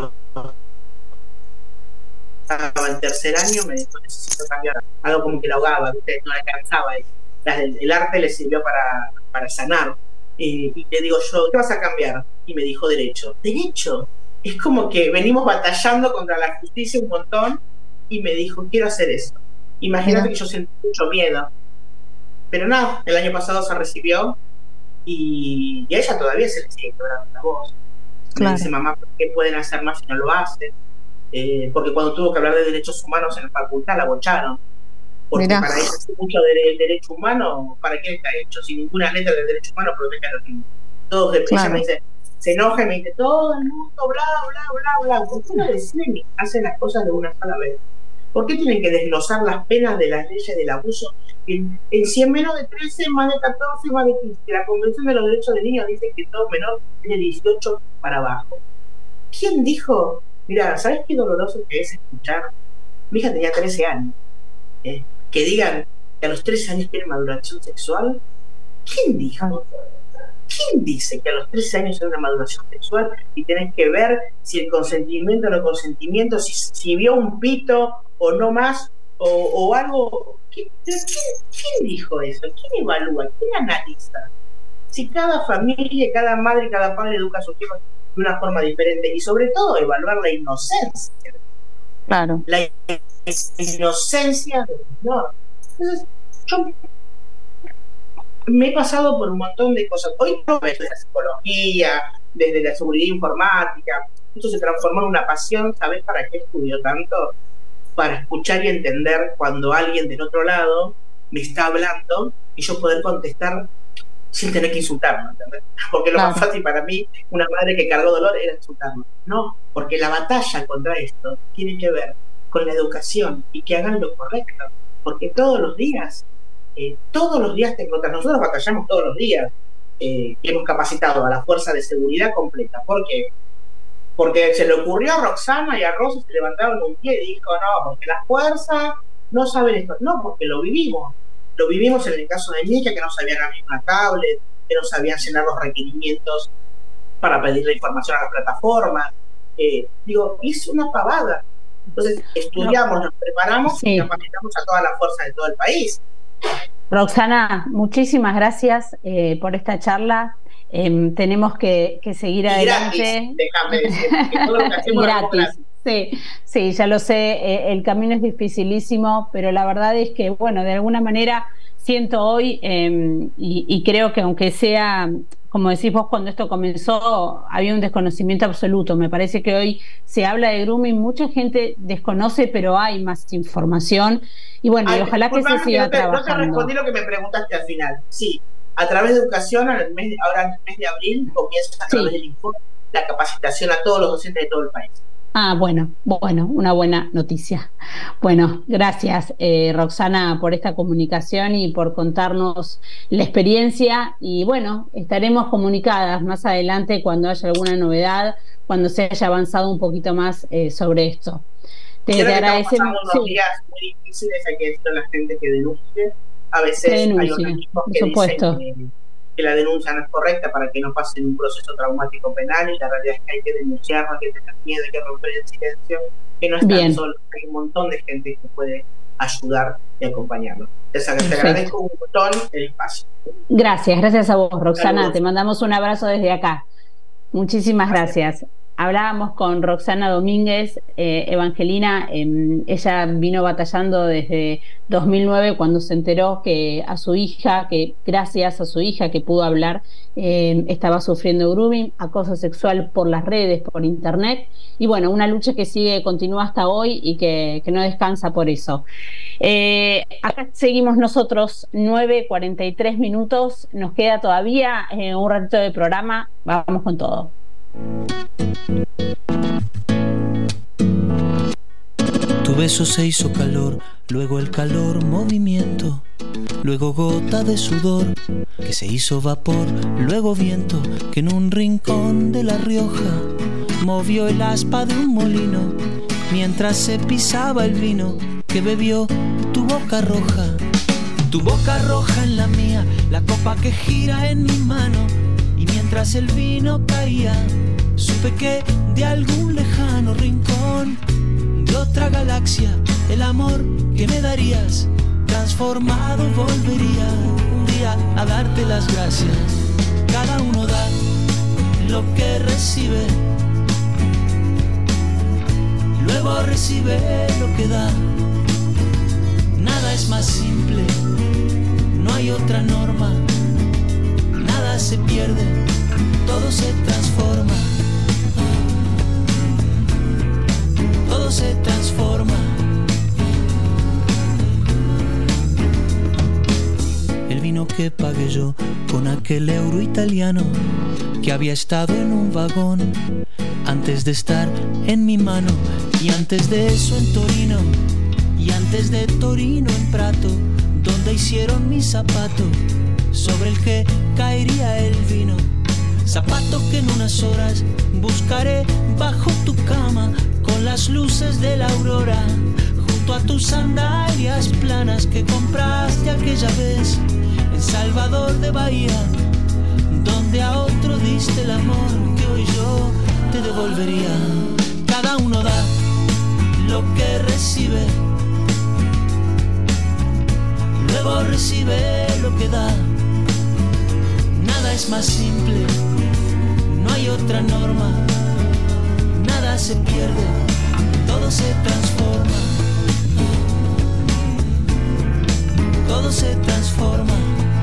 estaba en tercer año me dijo, necesito cambiar algo, como que la ahogaba, ¿viste? No la alcanzaba, el arte le sirvió para sanar, y le digo yo, ¿qué vas a cambiar? Y me dijo derecho. Es como que venimos batallando contra la justicia un montón, y me dijo, quiero hacer eso. Imagínate que yo sentí mucho miedo, pero nada, el año pasado se recibió, y a ella todavía se le sigue quebrando la voz. Me dice, mamá, ¿por qué pueden hacer más si no lo hacen? Porque cuando tuvo que hablar de derechos humanos en la facultad la bocharon, porque para ella es mucho del derecho humano, ¿para qué está hecho? Si ninguna letra del derecho humano protege a los niños. Todos ella me dice, se enoja y me dice, todo el mundo, bla, bla, bla, bla. ¿Por qué no deciden y hacen las cosas de una sola vez? ¿Por qué tienen que desglosar las penas de las leyes del abuso? Si en menos de 13, más de 14, más de 15, la Convención de los Derechos del Niño dice que todo menor es de 18 para abajo. ¿Quién dijo? Mira, ¿sabes qué doloroso que es escuchar? Mi hija tenía 13 años. Que digan que a los 13 años tiene maduración sexual. ¿Quién dijo? ¿Quién dice que a los 13 años hay una maduración sexual y tenés que ver si el consentimiento o no consentimiento, si vio un pito o no más, o algo? ¿Quién dijo eso? ¿Quién evalúa? ¿Quién analiza? Si cada familia, cada madre, cada padre educa a sus hijos de una forma diferente, y sobre todo evaluar la inocencia. Claro. La inocencia del menor. Entonces, yo me he pasado por un montón de cosas. Hoy no desde la psicología, desde la seguridad informática. Esto se transformó en una pasión. ¿Sabes para qué estudio tanto? Para escuchar y entender cuando alguien del otro lado me está hablando y yo poder contestar sin tener que insultarlo, ¿entendés? Porque lo más fácil para mí, una madre que cargó dolor, era insultarlo. No, porque la batalla contra esto tiene que ver con la educación y que hagan lo correcto, porque todos los días te encuentras. Nosotros batallamos todos los días, hemos capacitado a la fuerza de seguridad completa. ¿Por qué? Porque se le ocurrió a Roxana y a Rosa, se levantaron un pie y dijo, no, porque las fuerzas no saben esto. No, porque lo vivimos en el caso de Mica, que no sabían abrir una tablet, que no sabían llenar los requerimientos para pedir la información a la plataforma. Es una pavada. Entonces estudiamos, nos preparamos y capacitamos a toda la fuerza de todo el país. Roxana, muchísimas gracias por esta charla. Tenemos que seguir adelante. Gratis, déjame decir, que todo lo que hacemos gratis. Sí, ya lo sé, el camino es dificilísimo, pero la verdad es que, bueno, de alguna manera siento hoy, y creo que aunque sea, como decís vos, cuando esto comenzó había un desconocimiento absoluto. Me parece que hoy se habla de grooming, mucha gente desconoce, pero hay más información, y bueno, y ojalá que se siga trabajando. No te respondí lo que me preguntaste al final. Sí, a través de educación, ahora en el mes de abril comienza a través del informe la capacitación a todos los docentes de todo el país. Bueno, una buena noticia. Bueno, gracias Roxana por esta comunicación y por contarnos la experiencia, y bueno, estaremos comunicadas más adelante cuando haya alguna novedad, cuando se haya avanzado un poquito más sobre esto. Te agradecemos. Unos días muy difíciles, hay que decirle a la gente que denuncie. A veces hay unos equipos que dicen que la denuncia no es correcta para que no pasen un proceso traumático penal, y la realidad es que hay que denunciar, no hay que tener miedo, hay que romper el silencio, que no están solos, hay un montón de gente que puede ayudar y acompañarlo. Te agradezco un montón el espacio. Gracias a vos, Roxana. Saludos. Te mandamos un abrazo desde acá. Muchísimas gracias. Hablábamos con Roxana Domínguez, Evangelina. Ella vino batallando desde 2009 cuando se enteró que gracias a su hija que pudo hablar, estaba sufriendo grooming, acoso sexual por las redes, por internet, y bueno, una lucha que continúa hasta hoy y que no descansa por eso. Acá seguimos nosotros, 9:43 minutos, nos queda todavía un ratito de programa, vamos con todo. beso se hizo calor, luego el calor movimiento, luego gota de sudor que se hizo vapor, luego viento que en un rincón de La Rioja movió el aspa de un molino mientras se pisaba el vino que bebió tu boca roja. Tu boca roja en la mía, la copa que gira en mi mano, y mientras el vino caía supe que de algún lejano rincón de otra galaxia el amor que me darías transformado volvería un día a darte las gracias. Cada uno da lo que recibe, luego recibe lo que da. Nada es más simple, no hay otra norma. Nada se pierde, todo se transforma. Todo se transforma. El vino que pagué yo con aquel euro italiano que había estado en un vagón antes de estar en mi mano, y antes de eso en Torino, y antes de Torino en Prato, donde hicieron mi zapato sobre el que caería el vino. Zapato que en unas horas buscaré bajo tu cama con las luces de la aurora, junto a tus sandalias planas que compraste aquella vez en Salvador de Bahía, donde a otro diste el amor que hoy yo te devolvería. Cada uno da lo que recibe, luego recibe lo que da. Nada es más simple, no hay otra norma. Nada se pierde, todo se transforma. Todo se transforma.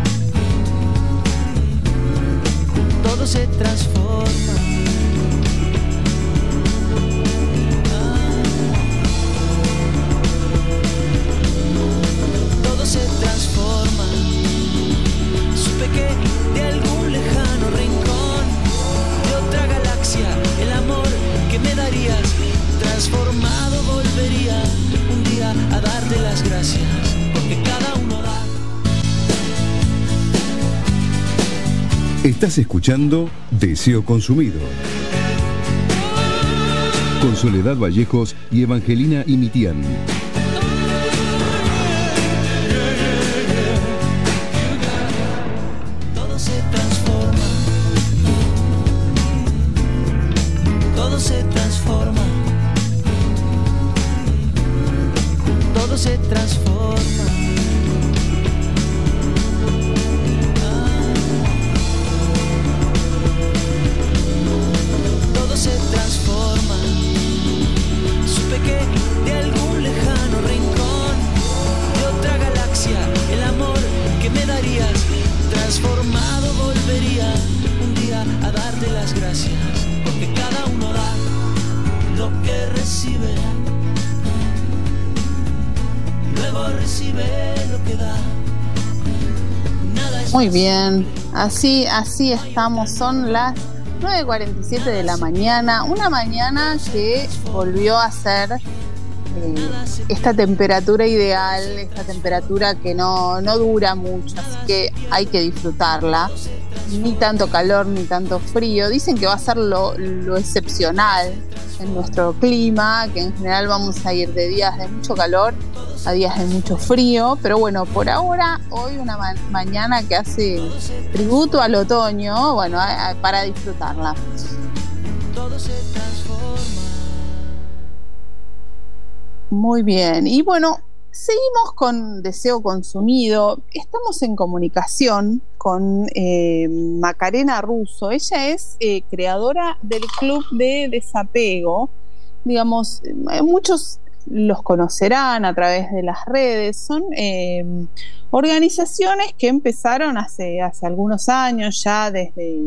Todo se transforma. Todo se transforma. Supe que de algún lejano rincón de otra galaxia el amor que me darías transformado volvería un día a darte las gracias, porque cada uno da. Estás escuchando Deseo Consumido con Soledad Vallejos y Evangelina Imitián. Muy bien, así estamos, son las 9:47 de la mañana, una mañana que volvió a ser esta temperatura ideal, esta temperatura que no dura mucho, así que hay que disfrutarla, ni tanto calor ni tanto frío. Dicen que va a ser lo excepcional en nuestro clima, que en general vamos a ir de días de mucho calor a días de mucho frío, pero bueno, por ahora, hoy una mañana que hace tributo al otoño, bueno, para disfrutarla. Muy bien, y bueno, seguimos con Deseo Consumido. Estamos en comunicación con Macarena Russo. Ella es creadora del Club de Desapego. Digamos, muchos los conocerán a través de las redes. Son organizaciones que empezaron hace algunos años, ya desde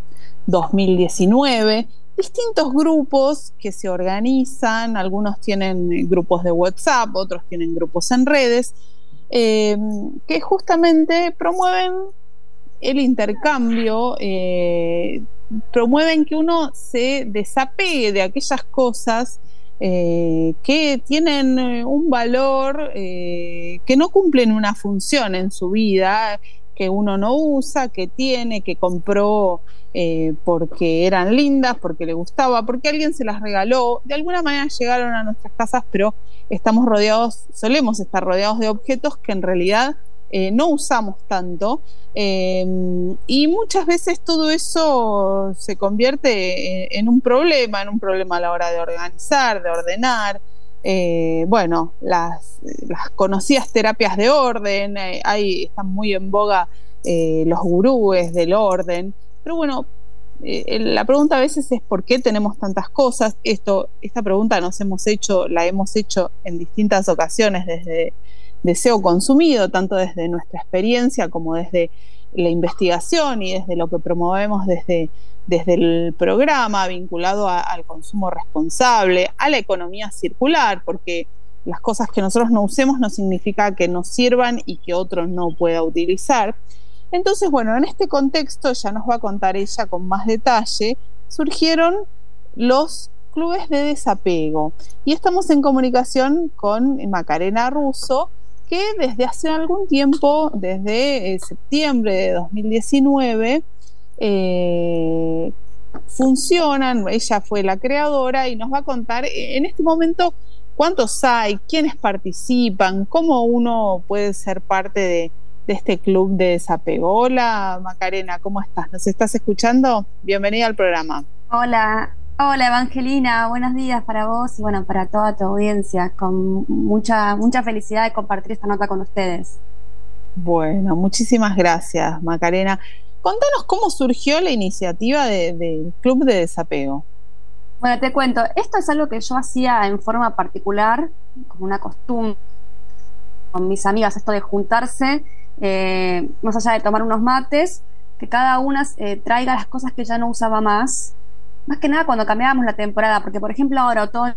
2019. Distintos grupos que se organizan, algunos tienen grupos de WhatsApp, otros tienen grupos en redes, que justamente promueven el intercambio, promueven que uno se desapegue de aquellas cosas que tienen un valor, que no cumplen una función en su vida, que uno no usa, que tiene, que compró porque eran lindas, porque le gustaba, porque alguien se las regaló. De alguna manera llegaron a nuestras casas, pero solemos estar rodeados de objetos que en realidad no usamos tanto, y muchas veces todo eso se convierte en un problema a la hora de organizar, de ordenar. Bueno, las conocidas terapias de orden, están muy en boga los gurúes del orden, pero bueno, la pregunta a veces es ¿por qué tenemos tantas cosas? Esta pregunta la hemos hecho en distintas ocasiones desde Deseo Consumido, tanto desde nuestra experiencia como desde la investigación y desde lo que promovemos desde el programa vinculado al consumo responsable, a la economía circular, porque las cosas que nosotros no usemos no significa que nos sirvan y que otros no pueda utilizar. Entonces, bueno, en este contexto, ya nos va a contar ella con más detalle, surgieron los clubes de desapego. Y estamos en comunicación con Macarena Russo, que desde hace algún tiempo, desde septiembre de 2019, funcionan. Ella fue la creadora y nos va a contar en este momento cuántos hay, quiénes participan, cómo uno puede ser parte de este club de desapego. Hola Macarena, ¿cómo estás? ¿Nos estás escuchando? Bienvenida al programa. Hola Evangelina, buenos días para vos y bueno, para toda tu audiencia, con mucha felicidad de compartir esta nota con ustedes. Bueno, muchísimas gracias Macarena. Contanos cómo surgió la iniciativa del Club de Desapego. Bueno, te cuento, esto es algo que yo hacía en forma particular, como una costumbre con mis amigas, esto de juntarse, más allá de tomar unos mates, que cada una traiga las cosas que ya no usaba más que nada cuando cambiábamos la temporada, porque por ejemplo ahora otoño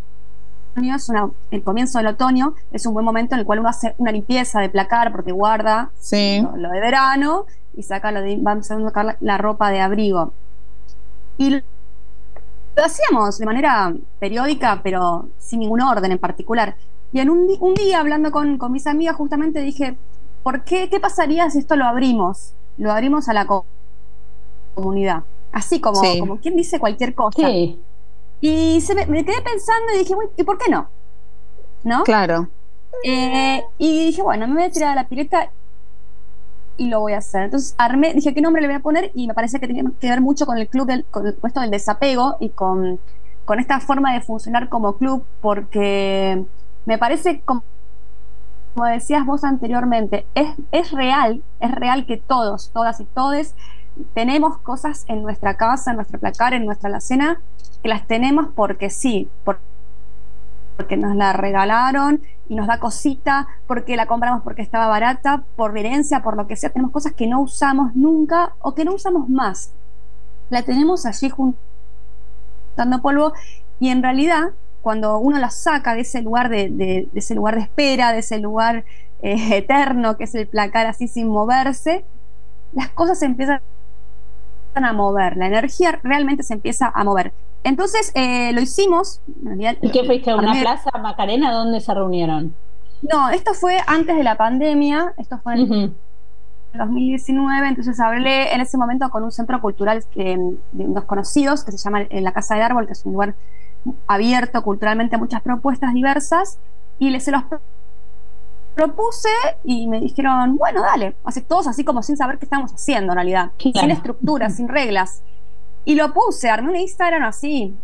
el comienzo del otoño es un buen momento en el cual uno hace una limpieza de placar porque guarda lo de verano y saca vamos a sacar la ropa de abrigo, y lo hacíamos de manera periódica pero sin ningún orden en particular. Y en un día hablando con mis amigas justamente dije, ¿qué pasaría si esto lo abrimos a la comunidad? Así como quien dice cualquier cosa. Sí. Y me quedé pensando y dije, ¿y por qué no? ¿No? Claro. Y dije, bueno, me voy a tirar a la pileta y lo voy a hacer. Entonces dije, ¿qué nombre le voy a poner? Y me parece que tenía que ver mucho con el club, con el puesto del desapego y con esta forma de funcionar como club, porque me parece, como decías vos anteriormente, es real que todos, todas y todes tenemos cosas en nuestra casa, en nuestro placar, en nuestra alacena, que las tenemos porque sí, porque nos la regalaron y nos da cosita, porque la compramos porque estaba barata, por herencia, por lo que sea. Tenemos cosas que no usamos nunca o que no usamos más. La tenemos allí juntando polvo, y en realidad cuando uno la saca de ese lugar de ese lugar de espera, de ese lugar eterno que es el placar así sin moverse, las cosas se empiezan a mover, la energía realmente se empieza a mover. Entonces lo hicimos. ¿Y qué fuiste a una plaza, Macarena? ¿Dónde se reunieron? No, esto fue antes de la pandemia, esto fue en 2019, entonces hablé en ese momento con un centro cultural de unos conocidos que se llama La Casa del Árbol, que es un lugar abierto culturalmente a muchas propuestas diversas, y se los propuse y me dijeron, bueno, dale, todos así como sin saber qué estábamos haciendo en realidad, claro, sin estructura, sin reglas. Y lo puse, armé un Instagram así,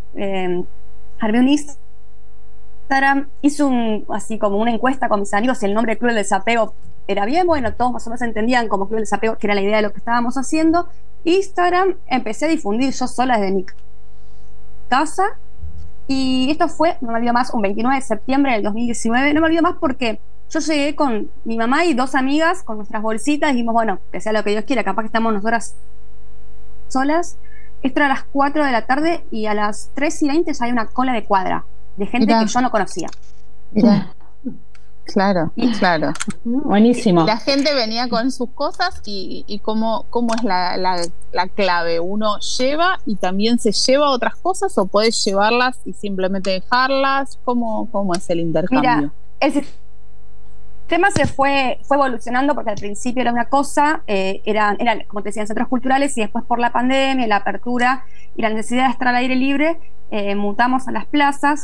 hice así como una encuesta con mis amigos si el nombre del Club del Desapego era bien, bueno, todos más o menos entendían como Club del Desapego, que era la idea de lo que estábamos haciendo. Instagram empecé a difundir yo sola desde mi casa, y esto fue, no me olvido más, un 29 de septiembre del 2019, no me olvido más porque yo llegué con mi mamá y dos amigas con nuestras bolsitas y dijimos, bueno, que sea lo que Dios quiera, capaz que estamos nosotras solas. Esto era a las 4 de la tarde y a las 3:20 ya hay una cola de cuadra de gente que yo no conocía. Claro, claro. Buenísimo. La gente venía con sus cosas y cómo es la clave. ¿Uno lleva y también se lleva otras cosas o puedes llevarlas y simplemente dejarlas? ¿Cómo es el intercambio? Mira, el sistema se fue evolucionando porque al principio era una cosa, eran, como te decía, centros culturales, y después por la pandemia, la apertura y la necesidad de estar al aire libre, mutamos a las plazas.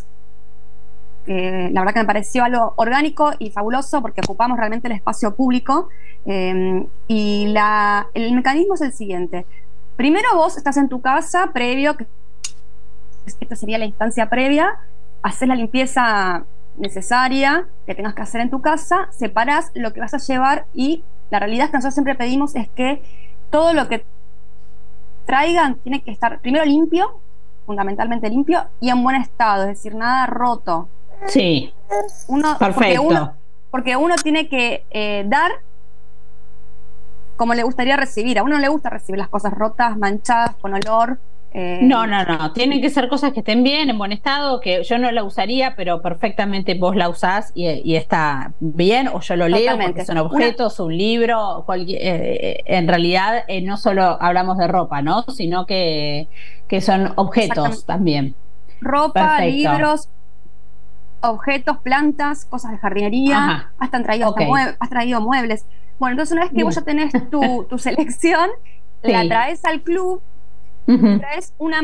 La verdad que me pareció algo orgánico y fabuloso porque ocupamos realmente el espacio público, y el mecanismo es el siguiente. Primero vos estás en tu casa previo, que esta sería la instancia previa, haces la limpieza necesaria que tengas que hacer en tu casa, separás lo que vas a llevar, y la realidad es que nosotros siempre pedimos es que todo lo que traigan tiene que estar primero limpio, fundamentalmente limpio, y en buen estado, es decir, nada roto. Sí, perfecto. Porque uno tiene que dar como le gustaría recibir. A uno no le gusta recibir las cosas rotas, manchadas, con olor. No. Tienen que ser cosas que estén bien, en buen estado, que yo no la usaría, pero perfectamente vos la usás y está bien, o yo lo leo porque son objetos, un libro, en realidad no solo hablamos de ropa, ¿no? Sino que son objetos también. Ropa, libros, objetos, plantas, cosas de jardinería. Has traído muebles. Bueno, entonces una vez que vos ya tenés tu selección, la traes al club, traes una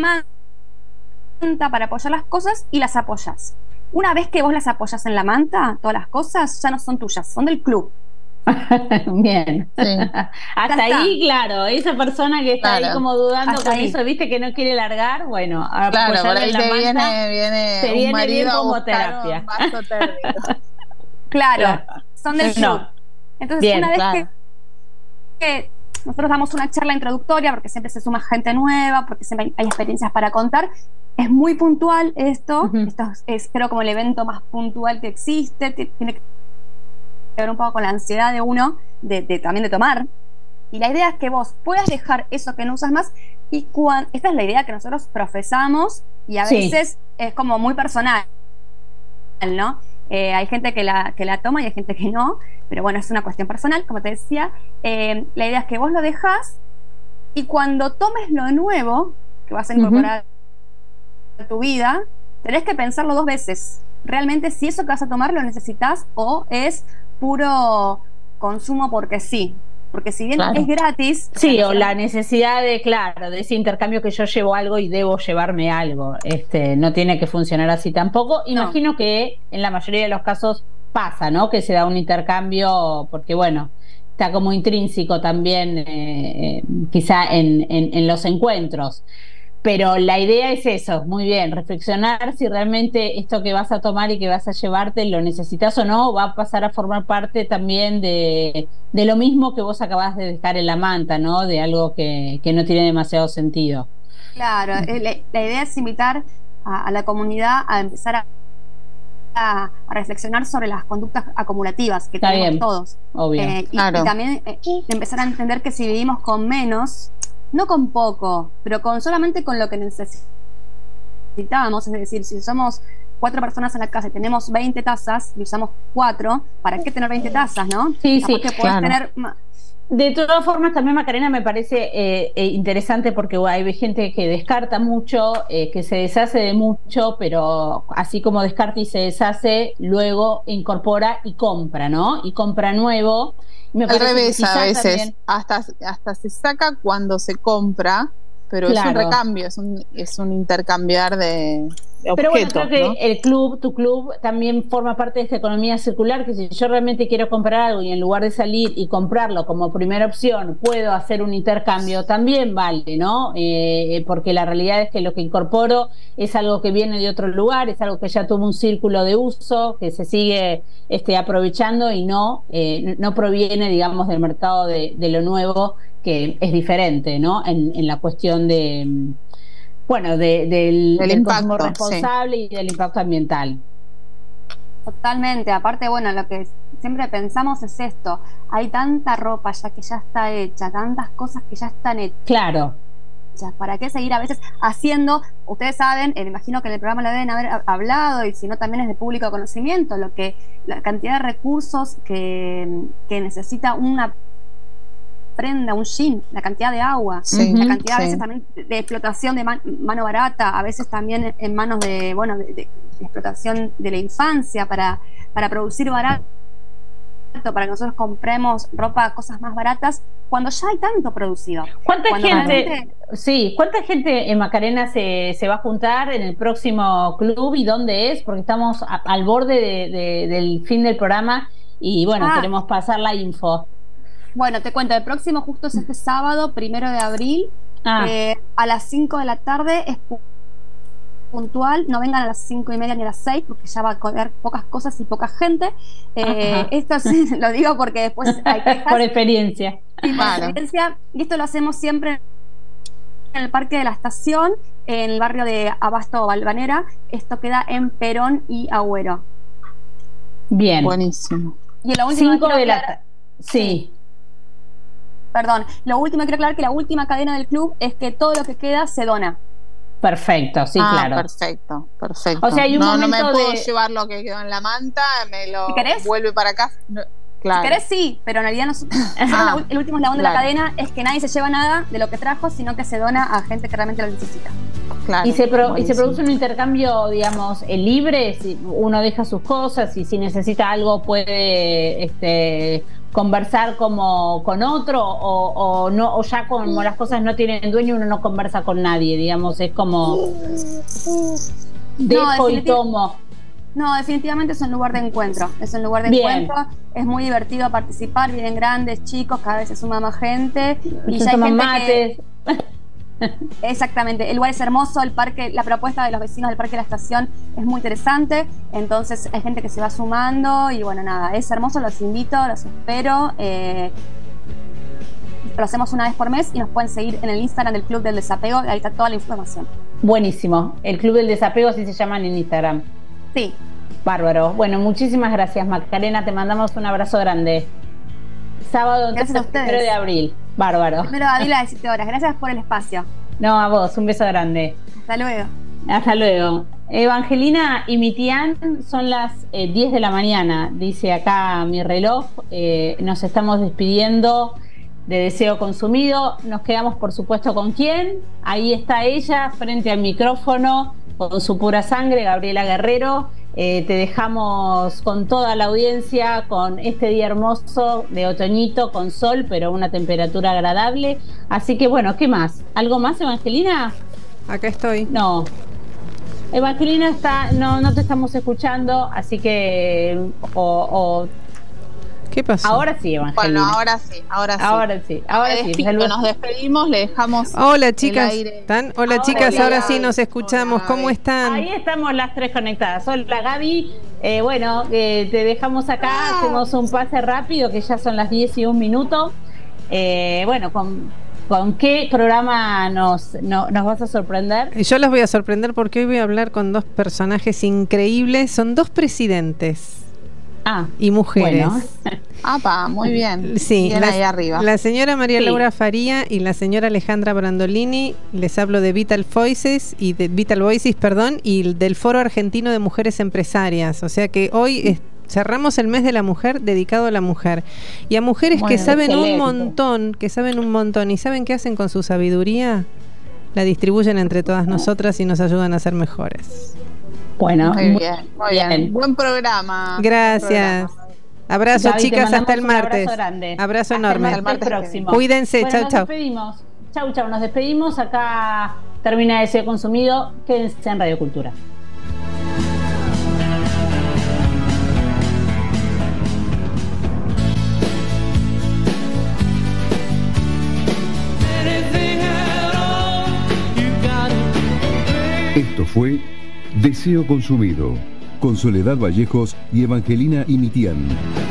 manta para apoyar las cosas y las apoyas. Una vez que vos las apoyas en la manta, todas las cosas ya no son tuyas, son del club. Bien. Sí. Hasta ahí, claro, esa persona que está ahí como dudando con eso, viste, que no quiere largar, bueno, claro, por ahí te viene un marido bien como terapia. Un vaso térmico. Claro, son del club. Entonces, bien, una vez que nosotros damos una charla introductoria, porque siempre se suma gente nueva, porque siempre hay experiencias para contar, es muy puntual esto. Esto es creo como el evento más puntual que existe, tiene que ver un poco con la ansiedad de uno, también de tomar, y la idea es que vos puedas dejar eso que no usas más, y esta es la idea que nosotros profesamos, y a veces es como muy personal, ¿no? Hay gente que la toma y hay gente que no, pero bueno, es una cuestión personal, como te decía. La idea es que vos lo dejás, y cuando tomes lo nuevo que vas a incorporar a tu vida, tenés que pensarlo 2 veces, realmente si eso que vas a tomar lo necesitas o es puro consumo porque sí, porque si bien es gratis, o la necesidad de ese intercambio, que yo llevo algo y debo llevarme algo, no tiene que funcionar así tampoco. Imagino que en la mayoría de los casos pasa, ¿no? Que se da un intercambio porque bueno, está como intrínseco también quizá en los encuentros. Pero la idea es eso, muy bien, reflexionar si realmente esto que vas a tomar y que vas a llevarte lo necesitas o no, va a pasar a formar parte también de lo mismo que vos acabás de dejar en la manta, ¿no? De algo que no tiene demasiado sentido. Claro, la idea es invitar a la comunidad a empezar a reflexionar sobre las conductas acumulativas que tenemos todos. Obvio. Y también empezar a entender que si vivimos con menos, no con poco, pero solamente con lo que necesitamos, es decir, si somos 4 personas en la casa y tenemos 20 tazas y usamos 4, ¿para qué tener 20 tazas, no? Sí, que puedes tener. De todas formas, también, Macarena, me parece interesante porque hay gente que descarta mucho, que se deshace de mucho, pero así como descarta y se deshace, luego incorpora y compra, ¿no? Y compra nuevo. Me al revés, a veces también hasta se saca cuando se compra, pero es un recambio, es un intercambiar de objetos. Pero bueno, creo que tu club también forma parte de esta economía circular, que si yo realmente quiero comprar algo y en lugar de salir y comprarlo como primera opción puedo hacer un intercambio, también vale, ¿no? Porque la realidad es que lo que incorporo es algo que viene de otro lugar, es algo que ya tuvo un círculo de uso, que se sigue aprovechando y no proviene, digamos, del mercado de lo nuevo, que es diferente, ¿no? En la cuestión del consumo responsable y del impacto ambiental. Totalmente. Aparte, bueno, lo que siempre pensamos es esto: hay tanta ropa ya que ya está hecha, tantas cosas que ya están hechas. Claro. ¿Para qué seguir a veces haciendo? Ustedes saben, me imagino que en el programa lo deben haber hablado, y si no también es de público conocimiento, la cantidad de recursos que necesita una prenda, un jean, la cantidad de agua, la cantidad a veces también de explotación de mano barata, a veces también en manos de explotación de la infancia para producir barato, para que nosotros compremos ropa, cosas más baratas, cuando ya hay tanto producido. ¿Cuánta gente, Macarena, se va a juntar en el próximo club y dónde es? Porque estamos al borde del fin del programa y queremos pasar la info. Bueno, te cuento, el próximo justo es este sábado, 1 de abril, a las 5 de la tarde, es puntual, no vengan a las 5:30 ni a las 6 porque ya va a haber pocas cosas y poca gente. Esto sí, lo digo porque después hay quejas. Por experiencia. Sí, por experiencia. Y esto lo hacemos siempre en el Parque de la Estación, en el barrio de Abasto Valvanera. Esto queda en Perón y Agüero. Bien. Buenísimo. Y lo último 5 de la tarde. Sí. Perdón, lo último que quiero aclarar, que la última cadena del club es que todo lo que queda se dona. Perfecto, sí, claro. Perfecto. O sea, hay un momento no me puedo llevar lo que quedó en la manta, me lo vuelve para acá. Claro. Si querés, sí, pero en realidad el último eslabón de la cadena es que nadie se lleva nada de lo que trajo, sino que se dona a gente que realmente lo necesita. Claro, y se produce un intercambio, digamos, libre, si uno deja sus cosas y si necesita algo puede conversar como con otro o no, o ya como las cosas no tienen dueño, uno no conversa con nadie, digamos, es como dejo y tomo. No, definitivamente es un lugar de encuentro, encuentro, es muy divertido participar, vienen grandes, chicos, cada vez se suma más gente y ya hay gente mates. Exactamente, el lugar es hermoso, el parque, la propuesta de los vecinos del Parque de la Estación es muy interesante, entonces hay gente que se va sumando y es hermoso, los invito, los espero. Lo hacemos una vez por mes y nos pueden seguir en el Instagram del Club del Desapego, ahí está toda la información. Buenísimo, el Club del Desapego, así se llaman en Instagram. Sí. Bárbaro. Bueno, muchísimas gracias, Macarena, te mandamos un abrazo grande. Sábado 1 de abril. Bárbaro. 1 de abril a las 17 horas. Gracias por el espacio. No, a vos, un beso grande. Hasta luego. Hasta luego. Evangelina y Mitián, son las 10 de la mañana, dice acá mi reloj. Nos estamos despidiendo de Deseo Consumido. Nos quedamos, por supuesto, ¿con quién? Ahí está ella, frente al micrófono, con su pura sangre, Gabriela Guerrero. Te dejamos con toda la audiencia, con este día hermoso de otoñito, con sol, pero una temperatura agradable. Así que bueno, ¿qué más? ¿Algo más, Evangelina? Acá estoy. No. Evangelina no te estamos escuchando, así que ¿qué pasó? Ahora sí, Evangelina. Bueno, ahora sí. Nos despedimos, le dejamos. Hola, chicas. ¿Están? Hola, chicas, ahora sí nos escuchamos. Hola, ¿cómo están? Ahí estamos las tres conectadas. Hola, Gaby. Te dejamos acá, hacemos un pase rápido, que ya son las 10:01. ¿Con qué programa nos vas a sorprender? Yo las voy a sorprender porque hoy voy a hablar con dos personajes increíbles. Son dos presidentes. Y mujeres. Bueno. Muy bien. Sí, bien ahí arriba. La señora María Laura Faría y la señora Alejandra Brandolini. Les hablo de Vital Voices y del Foro Argentino de Mujeres Empresarias. O sea que hoy cerramos el mes de la mujer dedicado a la mujer y a mujeres que saben un montón y saben qué hacen con su sabiduría, la distribuyen entre todas nosotras y nos ayudan a ser mejores. Bueno, muy bien. Buen programa. Gracias. Abrazo, Gaby, chicas, hasta el martes. Abrazo enorme. Hasta el martes próximo. Cuídense, chau. Nos despedimos. Chau. Nos despedimos. Acá termina Deseo Consumido. Quédense en Radio Cultura. Esto fue Deseo Consumido, con Soledad Vallejos y Evangelina Imitián.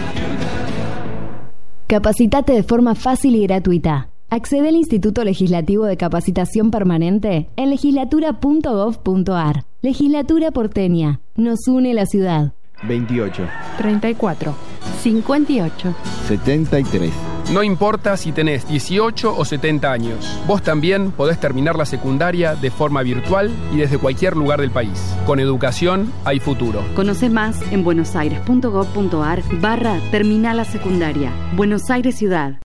Capacitate de forma fácil y gratuita. Accede al Instituto Legislativo de Capacitación Permanente en legislatura.gov.ar. Legislatura porteña. Nos une la ciudad. 28. 34. 58. 73. No importa si tenés 18 o 70 años, vos también podés terminar la secundaria de forma virtual y desde cualquier lugar del país. Con educación hay futuro. Conoce más en buenosaires.gov.ar/terminal la secundaria. Buenos Aires Ciudad.